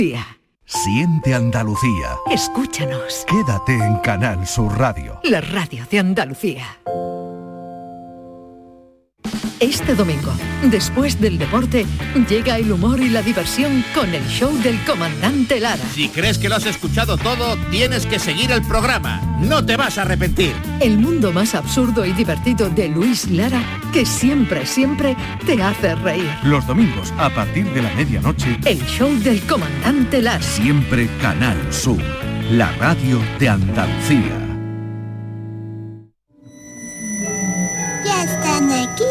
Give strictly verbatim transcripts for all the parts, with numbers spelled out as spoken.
Siente Andalucía. Escúchanos. Quédate en Canal Sur Radio. La radio de Andalucía. Este domingo, después del deporte, llega el humor y la diversión con el show del comandante Lara. Si crees que lo has escuchado todo, tienes que seguir el programa. No te vas a arrepentir. El mundo más absurdo y divertido de Luis Lara, que siempre, siempre te hace reír. Los domingos, a partir de la medianoche, el show del comandante Lara. Siempre Canal Sur, la radio de Andalucía. Ya están aquí.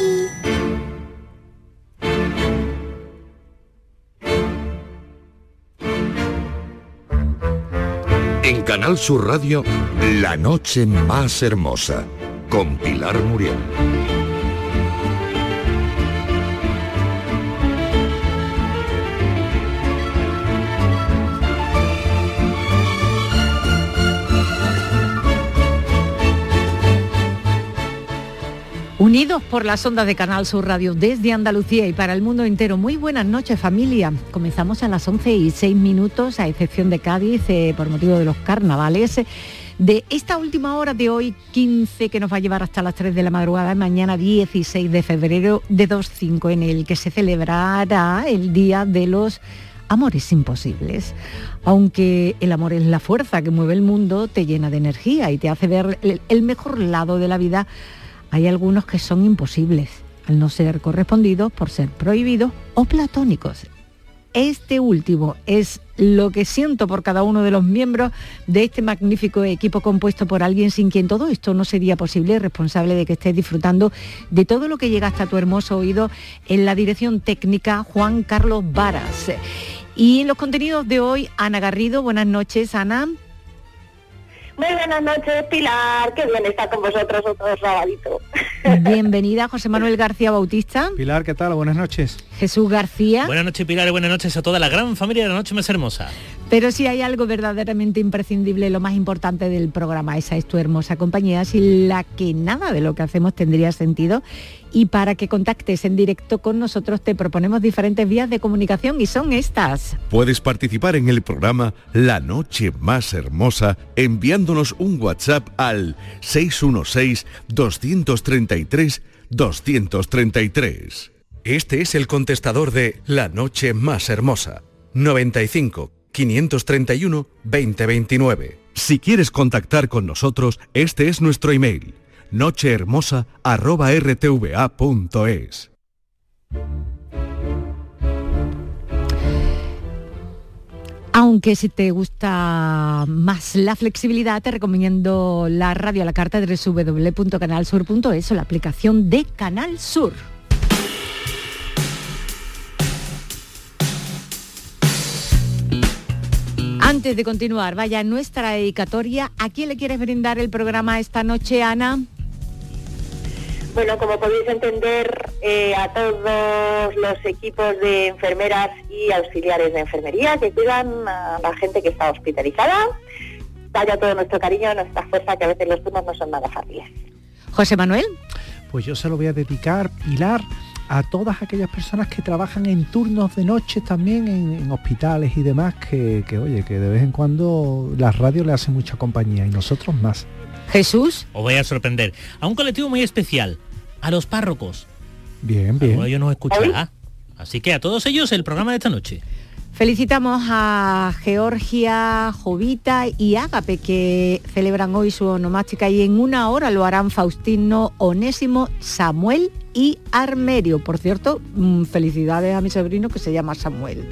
En Canal Sur Radio, La Noche Más Hermosa, con Pilar Muriel. Unidos por las ondas de Canal Sur Radio desde Andalucía y para el mundo entero. Muy buenas noches, familia. Comenzamos a las once y seis minutos, a excepción de Cádiz, eh, por motivo de los carnavales. De esta última hora de hoy, quince, que nos va a llevar hasta las tres de la madrugada, mañana dieciséis de febrero de dos mil cinco, en el que se celebrará el Día de los Amores Imposibles. Aunque el amor es la fuerza que mueve el mundo, te llena de energía y te hace ver el, el mejor lado de la vida. Hay algunos que son imposibles, al no ser correspondidos por ser prohibidos o platónicos. Este último es lo que siento por cada uno de los miembros de este magnífico equipo compuesto por alguien sin quien todo esto no sería posible, responsable de que estés disfrutando de todo lo que llega hasta tu hermoso oído. En la dirección técnica, Juan Carlos Varas. Y en los contenidos de hoy, Ana Garrido. Buenas noches, Ana. Muy buenas noches, Pilar, qué bien estar con vosotros otro sabadito. Bienvenida, José Manuel García Bautista. Pilar, ¿qué tal? Buenas noches. Jesús García. Buenas noches, Pilar, y buenas noches a toda la gran familia de La Noche Más Hermosa. Pero si hay algo verdaderamente imprescindible, lo más importante del programa, esa es tu hermosa compañía, sin la que nada de lo que hacemos tendría sentido. Y para que contactes en directo con nosotros te proponemos diferentes vías de comunicación y son estas. Puedes participar en el programa La Noche Más Hermosa enviándonos un WhatsApp al seis uno seis, dos tres tres, dos tres tres. Este es el contestador de La Noche Más Hermosa, noventa y cinco, quinientos treinta y uno, veinte veintinueve. Si quieres contactar con nosotros, este es nuestro email, nochehermosa arroba r t v a punto es. Aunque si te gusta más la flexibilidad, te recomiendo la radio a la carta de doble u doble u doble u punto canal sur punto es o la aplicación de Canal Sur. Antes de continuar, vaya nuestra dedicatoria. ¿A quién le quieres brindar el programa esta noche, Ana? Bueno, como podéis entender, eh, a todos los equipos de enfermeras y auxiliares de enfermería que cuidan a la gente que está hospitalizada, vaya todo nuestro cariño, nuestra fuerza, que a veces los turnos no son nada fáciles. José Manuel. Pues yo se lo voy a dedicar, Pilar, a todas aquellas personas que trabajan en turnos de noche también, en, en hospitales y demás, que, que oye, que de vez en cuando la radio le hace mucha compañía y nosotros más. Jesús. Os voy a sorprender. A un colectivo muy especial, a los párrocos. Bien, bien. Alguno de ellos nos escuchará. Así que a todos ellos el programa de esta noche. Felicitamos a Georgia, Jovita y Ágape, que celebran hoy su onomástica, y en una hora lo harán Faustino, Onésimo, Samuel y Armerio. Por cierto, felicidades a mi sobrino que se llama Samuel.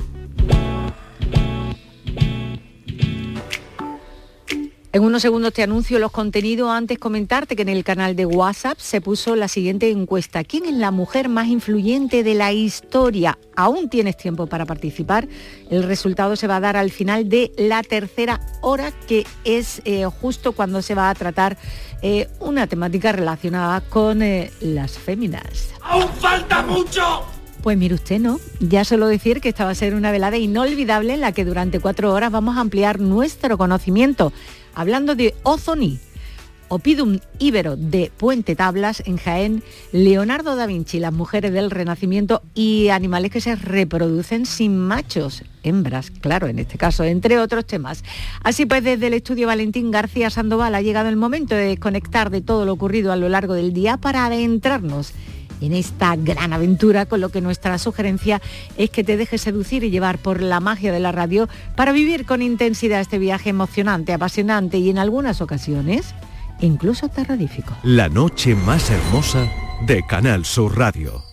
En unos segundos te anuncio los contenidos. Antes comentarte que en el canal de WhatsApp se puso la siguiente encuesta. ¿Quién es la mujer más influyente de la historia? Aún tienes tiempo para participar. El resultado se va a dar al final de la tercera hora, que es eh, justo cuando se va a tratar eh, una temática relacionada con eh, las féminas. ¡Aún falta mucho! Pues mire usted, ¿no? Ya solo decir que esta va a ser una velada inolvidable en la que durante cuatro horas vamos a ampliar nuestro conocimiento, hablando de Ozoni. Oppidum ibero de Puente Tablas en Jaén, Leonardo da Vinci, las mujeres del Renacimiento y animales que se reproducen sin machos, hembras, claro, en este caso, entre otros temas. Así pues, desde el estudio Valentín García Sandoval ha llegado el momento de desconectar de todo lo ocurrido a lo largo del día para adentrarnos en esta gran aventura, con lo que nuestra sugerencia es que te dejes seducir y llevar por la magia de la radio para vivir con intensidad este viaje emocionante, apasionante y en algunas ocasiones incluso terrorífico. La noche más hermosa de Canal Sur Radio.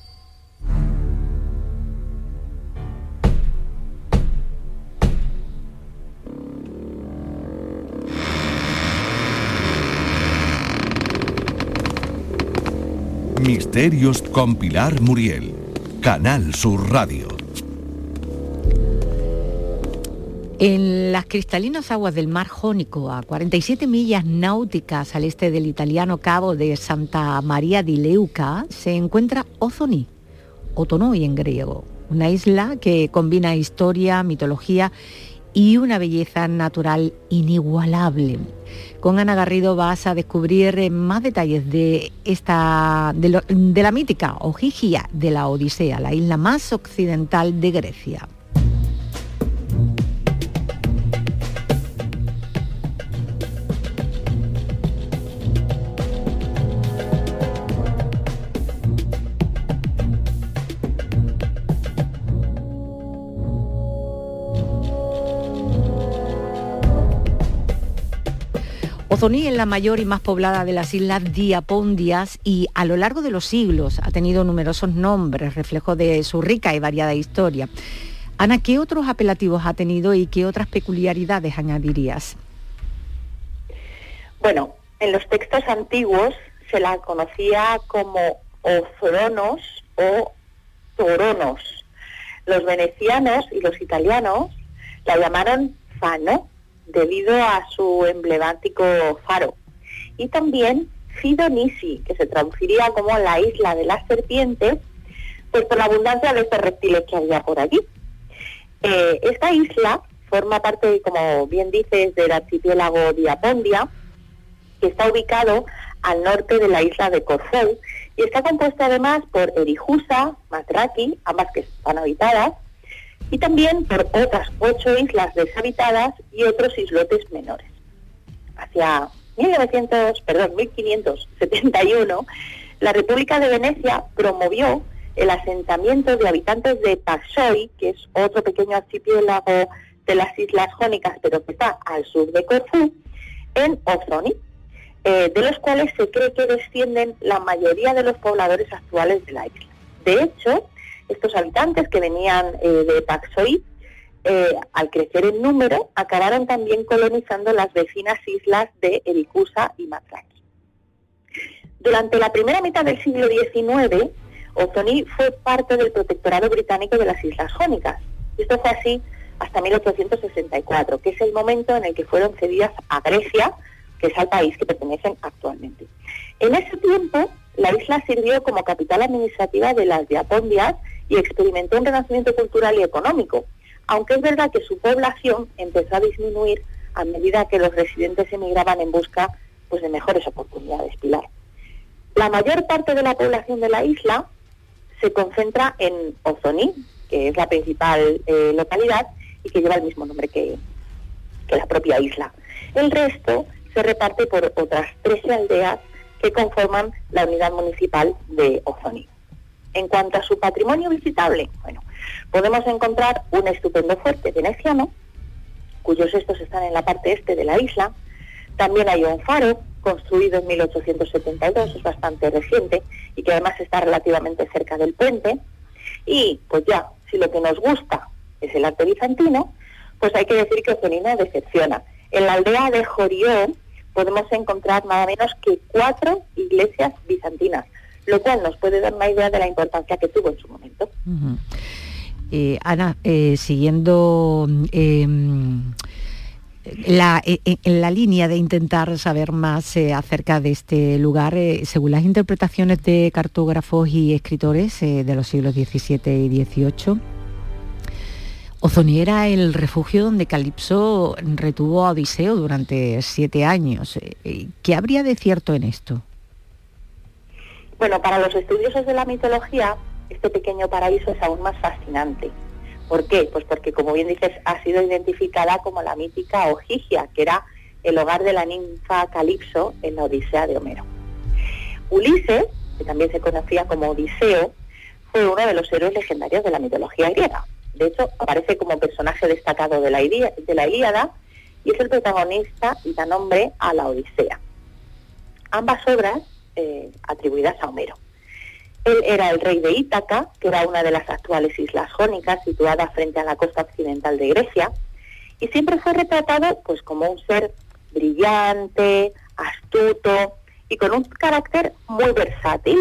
Misterios con Pilar Muriel. Canal Sur Radio. En las cristalinas aguas del mar Jónico, a cuarenta y siete millas náuticas al este del italiano cabo de Santa María di Leuca, se encuentra Ozoní, o Tonoi en griego, una isla que combina historia, mitología y una belleza natural inigualable. Con Ana Garrido vas a descubrir más detalles de esta de, lo, de la mítica Ogygia de la Odisea, la isla más occidental de Grecia. Ozoní es la mayor y más poblada de las islas Diapondias y a lo largo de los siglos ha tenido numerosos nombres, reflejo de su rica y variada historia. Ana, ¿qué otros apelativos ha tenido y qué otras peculiaridades añadirías? Bueno, en los textos antiguos se la conocía como Ozoronos o Toronos. Los venecianos y los italianos la llamaron Fano, debido a su emblemático faro. Y también Fidonisi, que se traduciría como la isla de las serpientes, pues por la abundancia de estos reptiles que había por allí. Eh, esta isla forma parte, como bien dices, del archipiélago Diapondia, que está ubicado al norte de la isla de Corfú, y está compuesta además por Erijusa, Matraki, ambas que están habitadas, y también por otras ocho islas deshabitadas y otros islotes menores. Hacia mil novecientos, perdón, mil quinientos setenta y uno, la República de Venecia promovió el asentamiento de habitantes de Paxoi, que es otro pequeño archipiélago de las Islas Jónicas, pero que está al sur de Corfú, en Ozoní, eh, de los cuales se cree que descienden la mayoría de los pobladores actuales de la isla. De hecho, estos habitantes que venían eh, de Paxoi, eh, al crecer en número, acabaron también colonizando las vecinas islas de Ericusa y Matraki. Durante la primera mitad del siglo diecinueve, Ozoní fue parte del protectorado británico de las Islas Jónicas. Esto fue así hasta mil ochocientos sesenta y cuatro, que es el momento en el que fueron cedidas a Grecia, que es al país que pertenecen actualmente. En ese tiempo, la isla sirvió como capital administrativa de las Diapondias y experimentó un renacimiento cultural y económico, aunque es verdad que su población empezó a disminuir a medida que los residentes emigraban en busca pues, de mejores oportunidades, Pilar. La mayor parte de la población de la isla se concentra en Ozoní, que es la principal eh, localidad y que lleva el mismo nombre que, que la propia isla. El resto se reparte por otras trece aldeas que conforman la unidad municipal de Ozoní. En cuanto a su patrimonio visitable, bueno, podemos encontrar un estupendo fuerte veneciano, cuyos restos están en la parte este de la isla. También hay un faro, construido en mil ochocientos setenta y dos, es bastante reciente, y que además está relativamente cerca del puente. Y, pues ya, si lo que nos gusta es el arte bizantino, pues hay que decir que Ozoní no decepciona. En la aldea de Jorió podemos encontrar nada menos que cuatro iglesias bizantinas, lo cual nos puede dar una idea de la importancia que tuvo en su momento. Uh-huh. eh, Ana, eh, siguiendo eh, la, eh, en la línea de intentar saber más eh, acerca de este lugar, eh, según las interpretaciones de cartógrafos y escritores eh, de los siglos diecisiete y dieciocho, Ozoní era el refugio donde Calipso retuvo a Odiseo durante siete años. ¿Qué habría de cierto en esto? Bueno, para los estudiosos de la mitología, este pequeño paraíso es aún más fascinante. ¿Por qué? Pues porque, como bien dices, ha sido identificada como la mítica Ojigia, que era el hogar de la ninfa Calipso en la Odisea de Homero. Ulises, que también se conocía como Odiseo, fue uno de los héroes legendarios de la mitología griega. De hecho, aparece como personaje destacado de la, Ilí- de la Ilíada y es el protagonista y da nombre a la Odisea. Ambas obras eh, atribuidas a Homero. Él era el rey de Ítaca, que era una de las actuales islas jónicas, situada frente a la costa occidental de Grecia, y siempre fue retratado pues como un ser brillante, astuto y con un carácter muy versátil.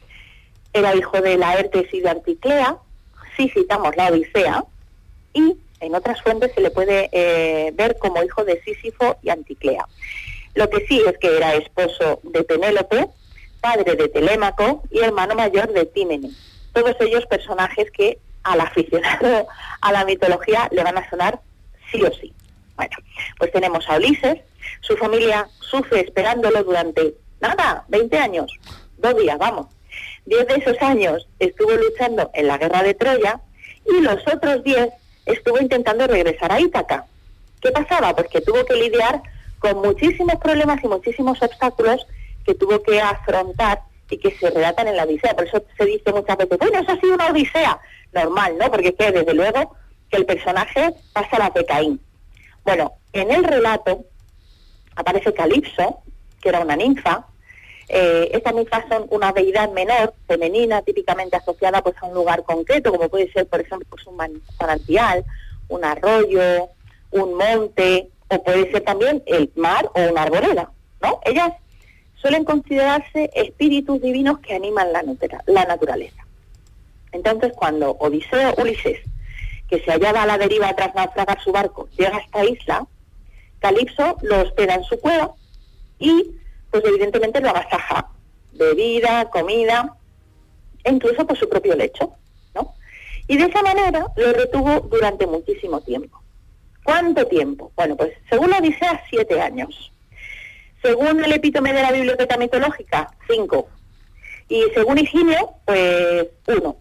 Era hijo de Laertes y de Anticlea, si citamos la Odisea, y en otras fuentes se le puede eh, ver como hijo de Sísifo y Anticlea. Lo que sí es que era esposo de Penélope, padre de Telémaco y hermano mayor de Tímene. Todos ellos personajes que al aficionado a la mitología le van a sonar sí o sí. Bueno, pues tenemos a Ulises, su familia sufre esperándolo durante, nada, veinte años, dos días, vamos. Diez de esos años estuvo luchando en la guerra de Troya y los otros diez estuvo intentando regresar a Ítaca. ¿Qué pasaba? Pues que tuvo que lidiar con muchísimos problemas y muchísimos obstáculos que tuvo que afrontar y que se relatan en la Odisea. Por eso se dice muchas veces, bueno, eso ha sido una Odisea. Normal, ¿no? Porque es que desde luego que el personaje pasa las de Caín. Bueno, en el relato aparece Calipso, que era una ninfa. Eh, estas ninfas son una deidad menor, femenina, típicamente asociada pues a un lugar concreto, como puede ser, por ejemplo, pues un manantial, un arroyo, un monte, o puede ser también el mar o una arboleda, ¿no? Ellas suelen considerarse espíritus divinos que animan la, natura, la naturaleza. Entonces, cuando Odiseo Ulises, que se hallaba a la deriva tras naufragar su barco, llega a esta isla, Calipso lo hospeda en su cueva y, pues evidentemente, lo agasaja. Bebida, comida, e incluso por su propio lecho, ¿no? Y de esa manera lo retuvo durante muchísimo tiempo. ¿Cuánto tiempo? Bueno, pues según la Odisea, siete años. Según el epítome de la biblioteca mitológica, cinco. Y según Higinio, pues uno.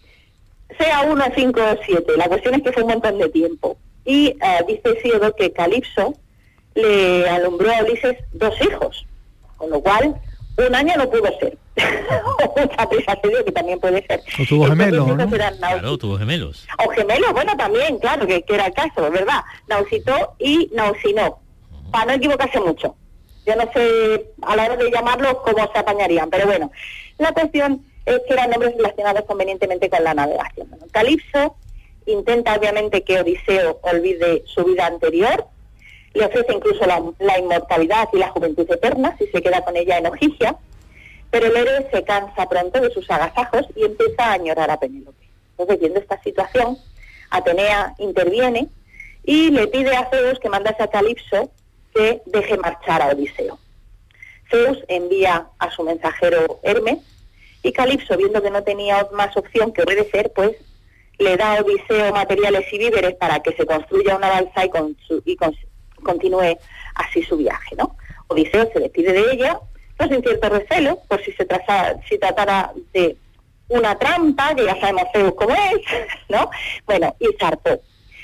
Sea uno, cinco o siete. La cuestión es que fue un montón de tiempo. Y uh, dice Hesíodo que Calipso le alumbró a Ulises dos hijos, con lo cual un año no pudo ser. Mucha prisa se dio, que también puede ser. O tuvo gemelos, ¿no? Claro, tuvo gemelos. O gemelos, bueno, también, claro, que, que era el caso, ¿verdad? Nausitó y Nausinó, para no equivocarse mucho. Yo no sé a la hora de llamarlos cómo se apañarían, pero bueno, la cuestión es que eran nombres relacionados convenientemente con la navegación. Bueno, Calipso intenta obviamente que Odiseo olvide su vida anterior, le ofrece incluso la, la inmortalidad y la juventud eterna si se queda con ella en Ojigia, pero el héroe se cansa pronto de sus agasajos y empieza a añorar a Penélope. Entonces, viendo esta situación, Atenea interviene y le pide a Zeus que mandase a Calipso que deje marchar a Odiseo. Zeus envía a su mensajero Hermes y Calipso, viendo que no tenía más opción que obedecer, pues le da a Odiseo materiales y víveres para que se construya una balsa y, con su, y con, continúe así su viaje, ¿no? Odiseo se despide de ella, pues en cierto recelo, por si se tratara, si tratara de una trampa, que ya sabemos Zeus cómo es, ¿no? Bueno, y zarpó.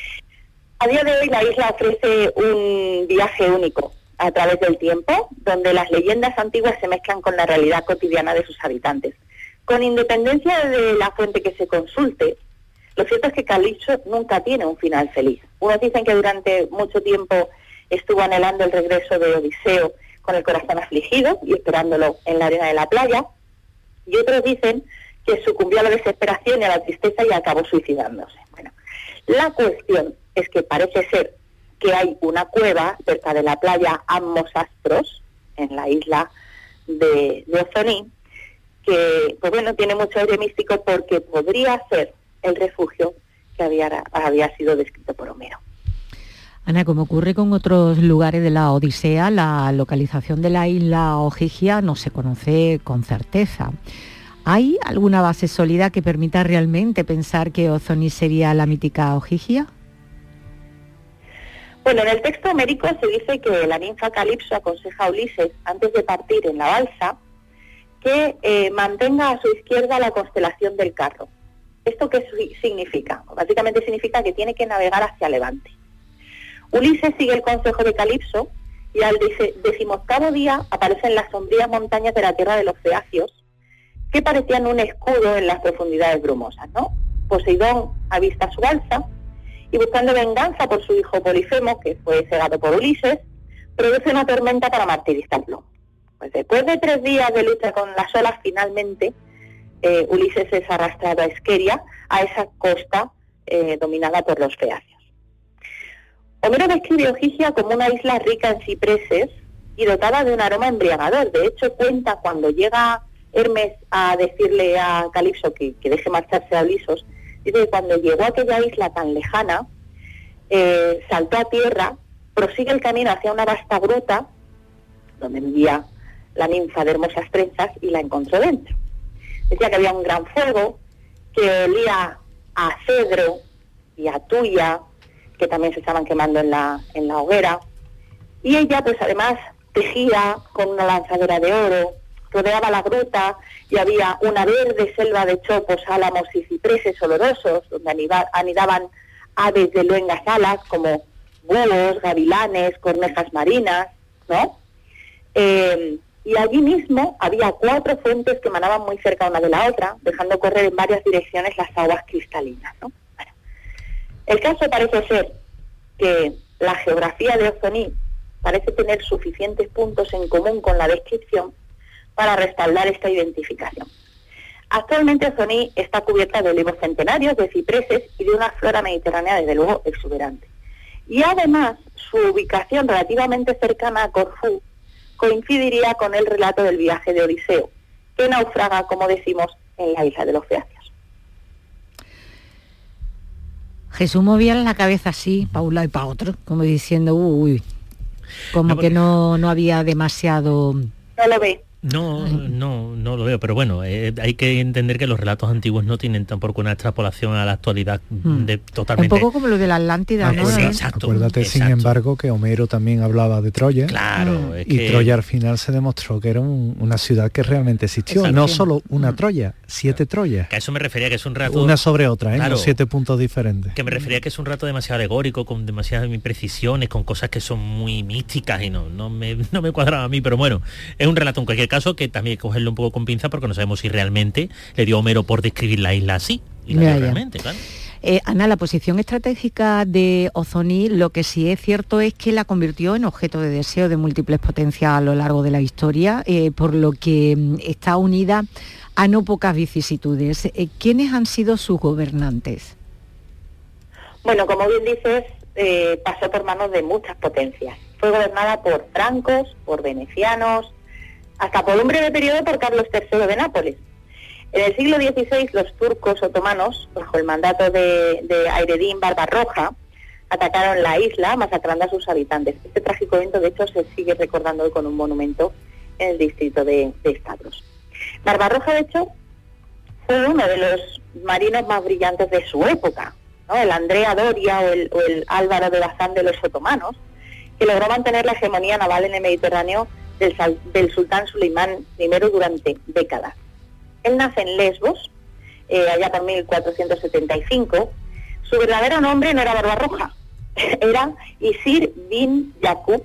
A día de hoy la isla ofrece un viaje único a través del tiempo, donde las leyendas antiguas se mezclan con la realidad cotidiana de sus habitantes. Con independencia de la fuente que se consulte, lo cierto es que Calipso nunca tiene un final feliz. Unos dicen que durante mucho tiempo estuvo anhelando el regreso de Odiseo con el corazón afligido y esperándolo en la arena de la playa, y otros dicen que sucumbió a la desesperación y a la tristeza y acabó suicidándose. Bueno, la cuestión es que parece ser que hay una cueva cerca de la playa Ammosastros, en la isla de, de Ozoní, que, pues bueno, tiene mucho aire místico porque podría ser el refugio que había, había sido descrito por Homero. Ana, como ocurre con otros lugares de la Odisea, la localización de la isla Ojigia no se conoce con certeza. ¿Hay alguna base sólida que permita realmente pensar que Ozoni sería la mítica Ogygia? Bueno, en el texto homérico se dice que la ninfa Calipso aconseja a Ulises, antes de partir en la balsa, que eh, mantenga a su izquierda la constelación del Carro. ¿Esto qué significa? Básicamente significa que tiene que navegar hacia Levante. Ulises sigue el consejo de Calipso y al decimoctavo día aparecen las sombrías montañas de la tierra de los Feacios, que parecían un escudo en las profundidades brumosas, ¿no? Poseidón avista su balsa y, buscando venganza por su hijo Polifemo, que fue cegado por Ulises, produce una tormenta para martirizarlo. Pues después de tres días de lucha con las olas, finalmente eh, Ulises es arrastrado a Esqueria, a esa costa eh, dominada por los Feacios. Homero describe Ogygia como una isla rica en cipreses y dotada de un aroma embriagador. De hecho, cuenta cuando llega Hermes a decirle a Calipso que, que deje marcharse a Ulises, dice que cuando llegó a aquella isla tan lejana, eh, saltó a tierra, prosigue el camino hacia una vasta gruta, donde vivía la ninfa de hermosas trenzas, y la encontró dentro. Decía que había un gran fuego, que olía a cedro y a tuya, que también se estaban quemando en la, en la hoguera, y ella pues además tejía con una lanzadera de oro, rodeaba la gruta y había una verde selva de chopos, álamos y cipreses olorosos, donde anida, anidaban aves de luengas alas como búhos, gavilanes, cornejas marinas, ¿no? Eh, y allí mismo había cuatro fuentes que emanaban muy cerca una de la otra, dejando correr en varias direcciones las aguas cristalinas, ¿no? Bueno, el caso parece ser que la geografía de Ozoni parece tener suficientes puntos en común con la descripción para respaldar esta identificación. Actualmente Ozoni está cubierta de olivos centenarios, de cipreses y de una flora mediterránea, desde luego, exuberante. Y además, su ubicación relativamente cercana a Corfú coincidiría con el relato del viaje de Odiseo, que naufraga, como decimos, en la isla de los Feacios. Jesús movía la cabeza así, para un lado y para otro, como diciendo, uy, como no, porque... que no, no había demasiado... No lo ve. No, no, no lo veo, pero bueno, eh, hay que entender que los relatos antiguos no tienen tampoco una extrapolación a la actualidad de, totalmente... Un poco como lo de la Atlántida, ¿no? Acuérdate, exacto, acuérdate exacto. Sin embargo, que Homero también hablaba de Troya. Claro. Mm. Es y que... Troya al final se demostró que era un, una ciudad que realmente existió. Exacto. No solo una mm. Troya, siete Troyas. Que a eso me refería, que es un rato... Una sobre otra, ¿eh? Claro. Siete puntos diferentes. Que me refería que es un rato demasiado alegórico, con demasiadas imprecisiones, con cosas que son muy místicas y no, no, me, no me cuadraba a mí, pero bueno, es un relato en cualquier caso que también coge un poco con pinza porque no sabemos si realmente le dio Homero por describir la isla así. Y la ya, realmente, claro. Eh, Ana, la posición estratégica de Ozoni, lo que sí es cierto es que la convirtió en objeto de deseo de múltiples potencias a lo largo de la historia, eh, por lo que está unida a no pocas vicisitudes. Eh, ¿Quiénes han sido sus gobernantes? Bueno, como bien dices, eh, pasó por manos de muchas potencias. Fue gobernada por francos, por venecianos, hasta por un breve periodo por Carlos tercero de Nápoles. En el siglo dieciséis, los turcos otomanos, bajo el mandato de, de Hayreddin Barbarroja, atacaron la isla, masacrando a sus habitantes. Este trágico evento, de hecho, se sigue recordando hoy con un monumento en el distrito de, de Stavros. Barbarroja, de hecho, fue uno de los marinos más brillantes de su época, ¿no? El Andrea Doria o el, o el Álvaro de Bazán de los otomanos, que logró mantener la hegemonía naval en el Mediterráneo Del, del sultán Suleimán primero durante décadas. Él nace en Lesbos, eh, allá por mil cuatrocientos setenta y cinco. Su verdadero nombre no era Barbarroja, era Isir bin Yaqub,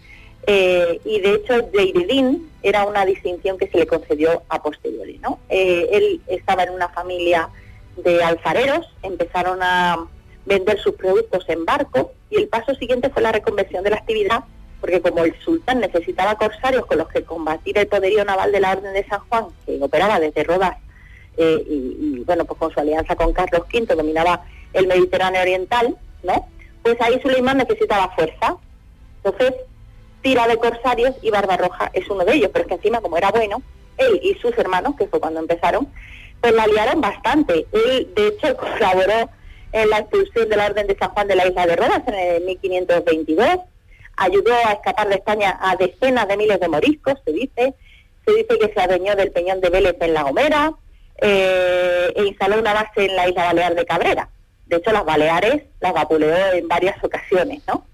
eh, y de hecho Hayreddin era una distinción que se le concedió a posteriori, ¿no? Eh, él estaba en una familia de alfareros, empezaron a vender sus productos en barco y el paso siguiente fue la reconversión de la actividad, porque como el sultán necesitaba corsarios con los que combatir el poderío naval de la Orden de San Juan, que operaba desde Rodas, eh, y, y bueno, pues con su alianza con Carlos quinto dominaba el Mediterráneo oriental, ¿no? Pues ahí Suleimán necesitaba fuerza. Entonces, tira de corsarios y Barbarroja es uno de ellos, pero es que encima, como era bueno, él y sus hermanos, que fue cuando empezaron, pues la liaron bastante. Él, de hecho, colaboró en la expulsión de la Orden de San Juan de la isla de Rodas en el mil quinientos veintidós, ayudó a escapar de España a decenas de miles de moriscos, se dice, se dice que se adueñó del peñón de Vélez en La Gomera, eh, e instaló una base en la isla Balear de Cabrera. De hecho, las Baleares las vapuleó en varias ocasiones, ¿no?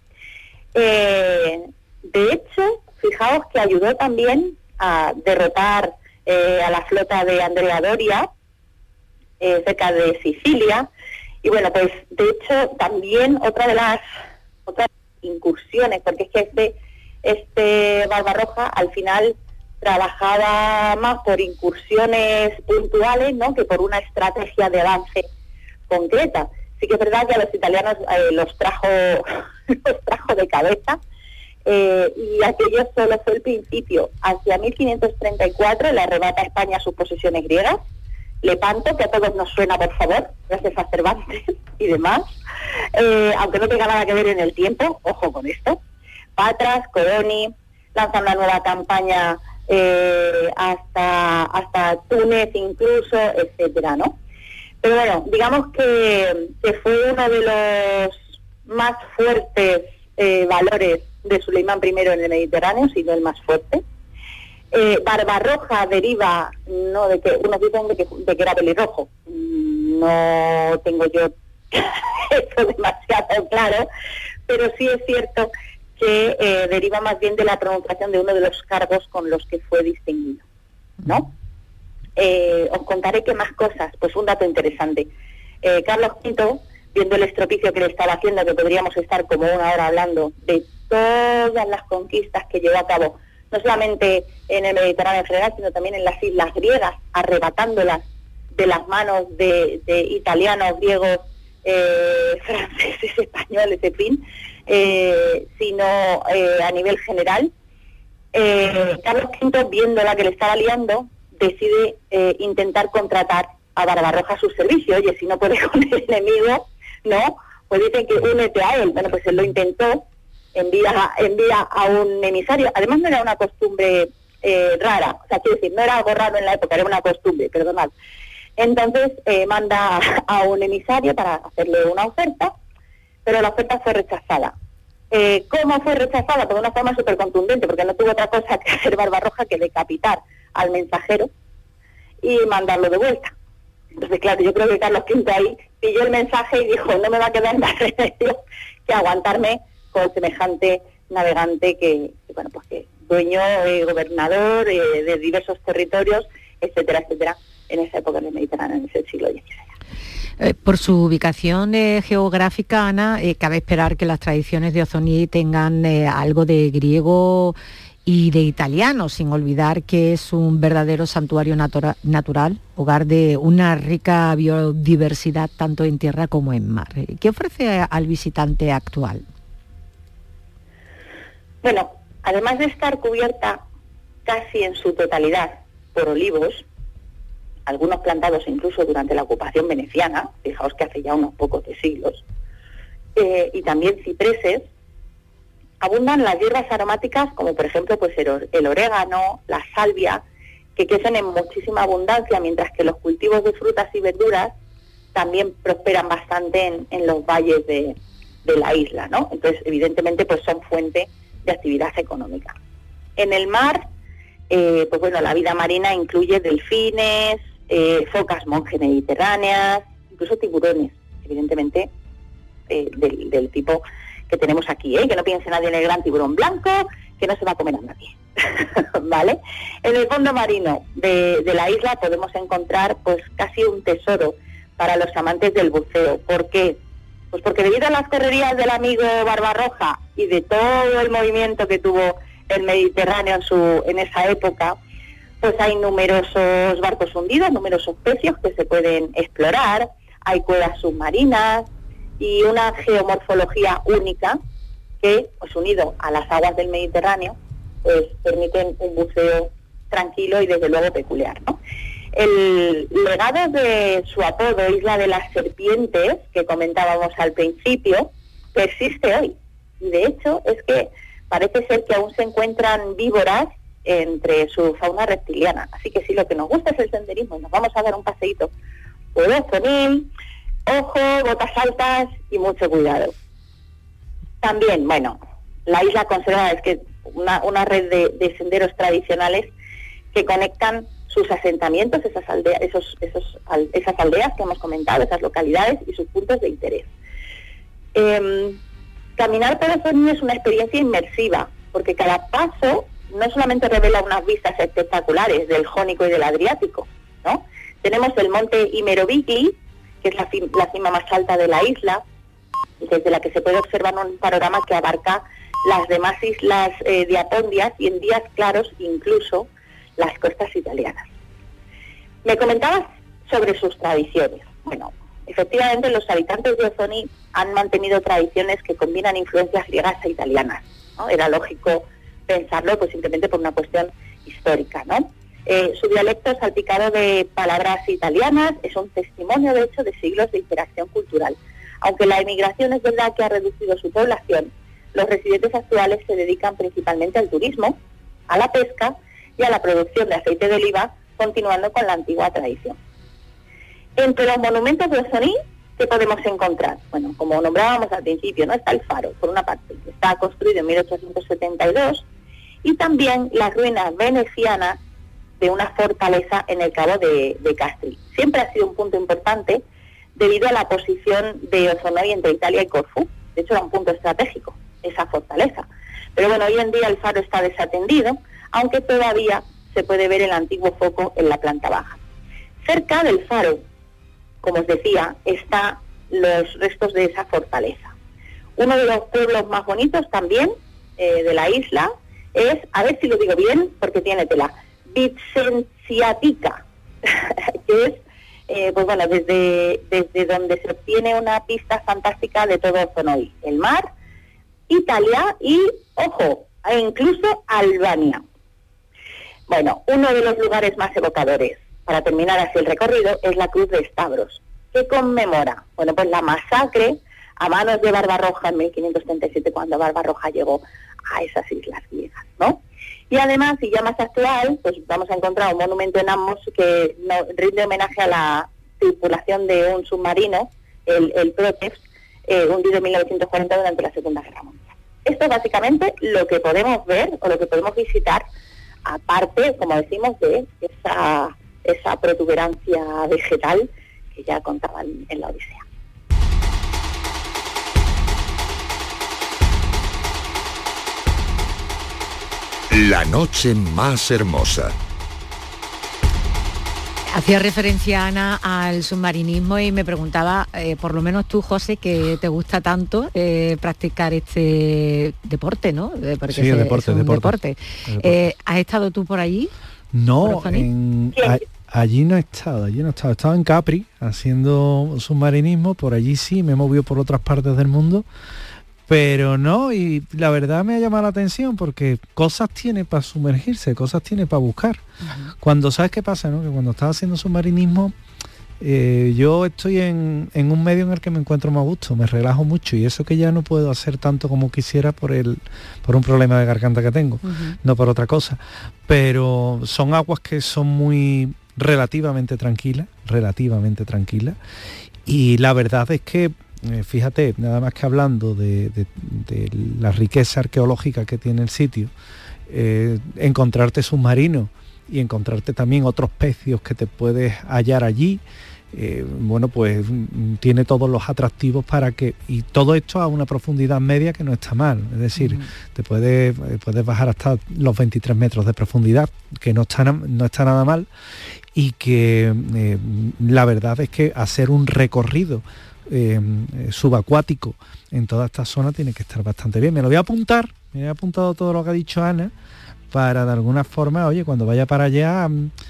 Eh, de hecho, fijaos que ayudó también a derrotar eh, a la flota de Andrea Doria, eh, cerca de Sicilia. Y bueno, pues de hecho también otra de las otras incursiones, porque es que este, este Barbarroja al final trabajaba más por incursiones puntuales, ¿no?, que por una estrategia de avance concreta. Sí que es verdad que a los italianos eh, los trajo los trajo de cabeza, eh, y aquello solo fue el principio. Hacia mil quinientos treinta y cuatro le arrebata a España sus posesiones griegas, Lepanto, que a todos nos suena, por favor, gracias a Cervantes y demás, eh, aunque no tenga nada que ver en el tiempo, ojo con esto. Patras, Coroni, lanzan una nueva campaña eh, hasta hasta Túnez incluso, etcétera, ¿no? Pero bueno, digamos que, que fue uno de los más fuertes eh, valores de Suleimán I en el Mediterráneo, si no el más fuerte. Eh, Barbarroja deriva, no de que unos dicen de que, de que era pelirrojo, no tengo yo eso demasiado claro, pero sí es cierto que eh, deriva más bien de la pronunciación de uno de los cargos con los que fue distinguido, ¿no? Eh, os contaré qué más cosas. Pues un dato interesante. Eh, Carlos quinto, viendo el estropicio que le estaba haciendo, que podríamos estar como una hora hablando de todas las conquistas que llevó a cabo, no solamente en el Mediterráneo en general, sino también en las islas griegas, arrebatándolas de las manos de, de italianos, griegos, eh, franceses, españoles, en fin, eh, sino eh, a nivel general. Eh, Carlos quinto, viendo la que le estaba liando, decide eh, intentar contratar a Barbarroja a su servicio. Oye, si no puede con el enemigo, ¿no? Pues dicen que únete a él. Bueno, pues él lo intentó, envía, envía a un emisario. Además no era una costumbre eh, rara, o sea, quiero decir, no era algo raro en la época, era una costumbre, perdonad. Entonces eh, manda a un emisario para hacerle una oferta, pero la oferta fue rechazada. Eh, ¿Cómo fue rechazada? Pues de una forma súper contundente, porque no tuvo otra cosa que hacer Barbarroja que decapitar al mensajero y mandarlo de vuelta. Entonces, claro, yo creo que Carlos quinto ahí pilló el mensaje y dijo, no me va a quedar más remedio que aguantarme con semejante navegante que, que bueno, pues que dueño, eh, gobernador eh, de diversos territorios, etcétera, etcétera, en esa época del Mediterráneo, en ese siglo dieciséis. Eh, por su ubicación eh, geográfica, Ana, eh, cabe esperar que las tradiciones de Ozonií tengan eh, algo de griego y de italiano, sin olvidar que es un verdadero santuario natura- natural, hogar de una rica biodiversidad tanto en tierra como en mar. ¿Qué ofrece al visitante actual? Bueno, además de estar cubierta casi en su totalidad por olivos, algunos plantados incluso durante la ocupación veneciana, fijaos que hace ya unos pocos de siglos, eh, y también cipreses, abundan las hierbas aromáticas como por ejemplo pues el, el orégano, la salvia, que crecen en muchísima abundancia, mientras que los cultivos de frutas y verduras también prosperan bastante en, en los valles de, de la isla, ¿no? Entonces, evidentemente, pues son fuente de actividad económica. En el mar, eh, pues bueno, la vida marina incluye delfines, eh, focas monje mediterráneas, incluso tiburones, evidentemente, eh, del, del tipo que tenemos aquí, ¿eh? Que no piense nadie en el gran tiburón blanco, que no se va a comer a nadie, ¿vale? En el fondo marino de, de la isla podemos encontrar pues casi un tesoro para los amantes del buceo. ¿Por qué? Pues porque debido a las correrías del amigo Barbarroja y de todo el movimiento que tuvo el Mediterráneo en, su, en esa época, pues hay numerosos barcos hundidos, numerosos pecios que se pueden explorar, hay cuevas submarinas y una geomorfología única que, pues unido a las aguas del Mediterráneo, pues permiten un buceo tranquilo y desde luego peculiar, ¿no? El legado de su apodo, Isla de las Serpientes, que comentábamos al principio, persiste hoy. Y de hecho es que parece ser que aún se encuentran víboras entre su fauna reptiliana. Así que si lo que nos gusta es el senderismo y nos vamos a dar un paseíto por Ozonií, ojo, botas altas y mucho cuidado. También, bueno, la isla conserva es que una, una red de, de senderos tradicionales que conectan sus asentamientos, esas aldeas, esos, esos, esas aldeas que hemos comentado, esas localidades y sus puntos de interés. Eh, caminar por Osoní es una experiencia inmersiva, porque cada paso no solamente revela unas vistas espectaculares del Jónico y del Adriático, ¿no? Tenemos el monte Imerobikli, que es la, la cima más alta de la isla, desde la que se puede observar un panorama que abarca las demás islas eh, de Apondias y en días claros incluso las costas italianas. Me comentabas sobre sus tradiciones. Bueno, efectivamente los habitantes de Osoní han mantenido tradiciones que combinan influencias griegas e italianas, ¿no? Era lógico pensarlo, pues simplemente por una cuestión histórica, ¿no? Eh, su dialecto salpicado de palabras italianas es un testimonio, de hecho, de siglos de interacción cultural. Aunque la emigración es verdad que ha reducido su población, los residentes actuales se dedican principalmente al turismo, a la pesca y a la producción de aceite de oliva, continuando con la antigua tradición. Entre los monumentos de Osoní, ¿qué podemos encontrar? Bueno, como nombrábamos al principio, ¿no? Está el faro, por una parte, que está construido en mil ochocientos setenta y dos, y también las ruinas venecianas de una fortaleza en el Cabo de, de Castri. Siempre ha sido un punto importante debido a la posición de Osoní entre Italia y Corfú. De hecho, era un punto estratégico, esa fortaleza. Pero bueno, hoy en día el faro está desatendido, aunque todavía se puede ver el antiguo foco en la planta baja. Cerca del faro, como os decía, están los restos de esa fortaleza. Uno de los pueblos más bonitos también eh, de la isla es, a ver si lo digo bien, porque tiene tela, Vicenziatica, que es, eh, pues bueno, desde, desde donde se obtiene una pista fantástica de todo Osoní, el mar, Italia y, ojo, e incluso Albania. Bueno, uno de los lugares más evocadores, para terminar así el recorrido, es la Cruz de Stavros, que conmemora, bueno, pues la masacre a manos de Barbarroja en mil quinientos treinta y siete, cuando Barbarroja llegó a esas islas griegas, ¿no? Y además, y ya más actual, pues vamos a encontrar un monumento en Amos que no, rinde homenaje a la tripulación de un submarino, el, el Protest, eh, hundido en mil novecientos cuarenta durante la Segunda Guerra Mundial. Esto es básicamente lo que podemos ver o lo que podemos visitar, aparte, como decimos, de esa, esa protuberancia vegetal que ya contaban en la Odisea. La noche más hermosa. Hacía referencia, Ana, al submarinismo y me preguntaba, eh, por lo menos tú, José, que te gusta tanto eh, practicar este deporte, ¿no? Porque sí, es, deporte, es un deporte. deporte. Eh, ¿Has estado tú por allí? No, en, a, allí no he estado, allí no he estado. He estado en Capri haciendo submarinismo, por allí sí, me he movido por otras partes del mundo, pero no, y la verdad me ha llamado la atención porque cosas tiene para sumergirse, cosas tiene para buscar. Uh-huh. Cuando, ¿sabes qué pasa, no? Que cuando estás haciendo submarinismo, eh, yo estoy en, en un medio en el que me encuentro más a gusto, me relajo mucho, y eso que ya no puedo hacer tanto como quisiera por el por un problema de garganta que tengo, uh-huh. no por otra cosa. Pero son aguas que son muy relativamente tranquilas, relativamente tranquilas, y la verdad es que Eh, fíjate, nada más que hablando de, de, de la riqueza arqueológica que tiene el sitio, eh, encontrarte submarinos y encontrarte también otros pecios que te puedes hallar allí, eh, bueno, pues tiene todos los atractivos para que, y todo esto a una profundidad media que no está mal, es decir, uh-huh. te puedes, puedes bajar hasta los veintitrés metros de profundidad, que no está, no está nada mal, y que eh, la verdad es que hacer un recorrido Eh, subacuático en toda esta zona tiene que estar bastante bien. Me lo voy a apuntar, me he apuntado todo lo que ha dicho Ana, para de alguna forma, oye, cuando vaya para allá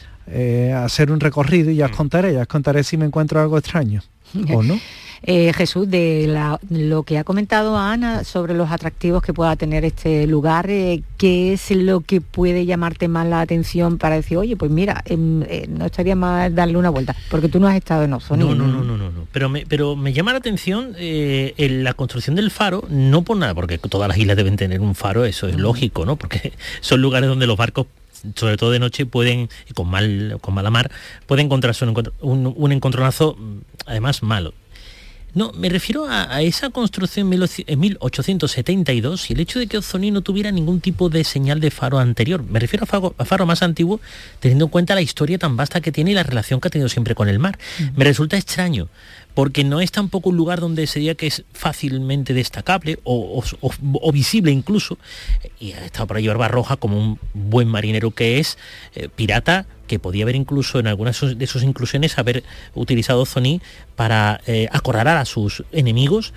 eh, hacer un recorrido, y ya os contaré, ya os contaré si me encuentro algo extraño o no. Eh, Jesús, de la, lo que ha comentado Ana sobre los atractivos que pueda tener este lugar, eh, ¿qué es lo que puede llamarte más la atención para decir, oye, pues mira, eh, eh, no estaría mal darle una vuelta? Porque tú no has estado en Osoní. No, no, no, no, no, no. Pero me, pero me llama la atención eh, en la construcción del faro, no por nada, porque todas las islas deben tener un faro, eso es uh-huh. lógico, ¿no? Porque son lugares donde los barcos, sobre todo de noche, pueden, con mal con mala mar, pueden encontrarse un, un, un encontronazo, además malo. No, me refiero a, a esa construcción en mil ochocientos setenta y dos y el hecho de que Ozoní no tuviera ningún tipo de señal de faro anterior. Me refiero a faro, a faro más antiguo, teniendo en cuenta la historia tan vasta que tiene y la relación que ha tenido siempre con el mar. Uh-huh. Me resulta extraño, porque no es tampoco un lugar donde se diga que es fácilmente destacable o, o, o, o visible incluso, y ha estado por ahí Barbarroja como un buen marinero que es, eh, pirata, que podía haber incluso en algunas de sus inclusiones haber utilizado Ozoní para eh, acorralar a sus enemigos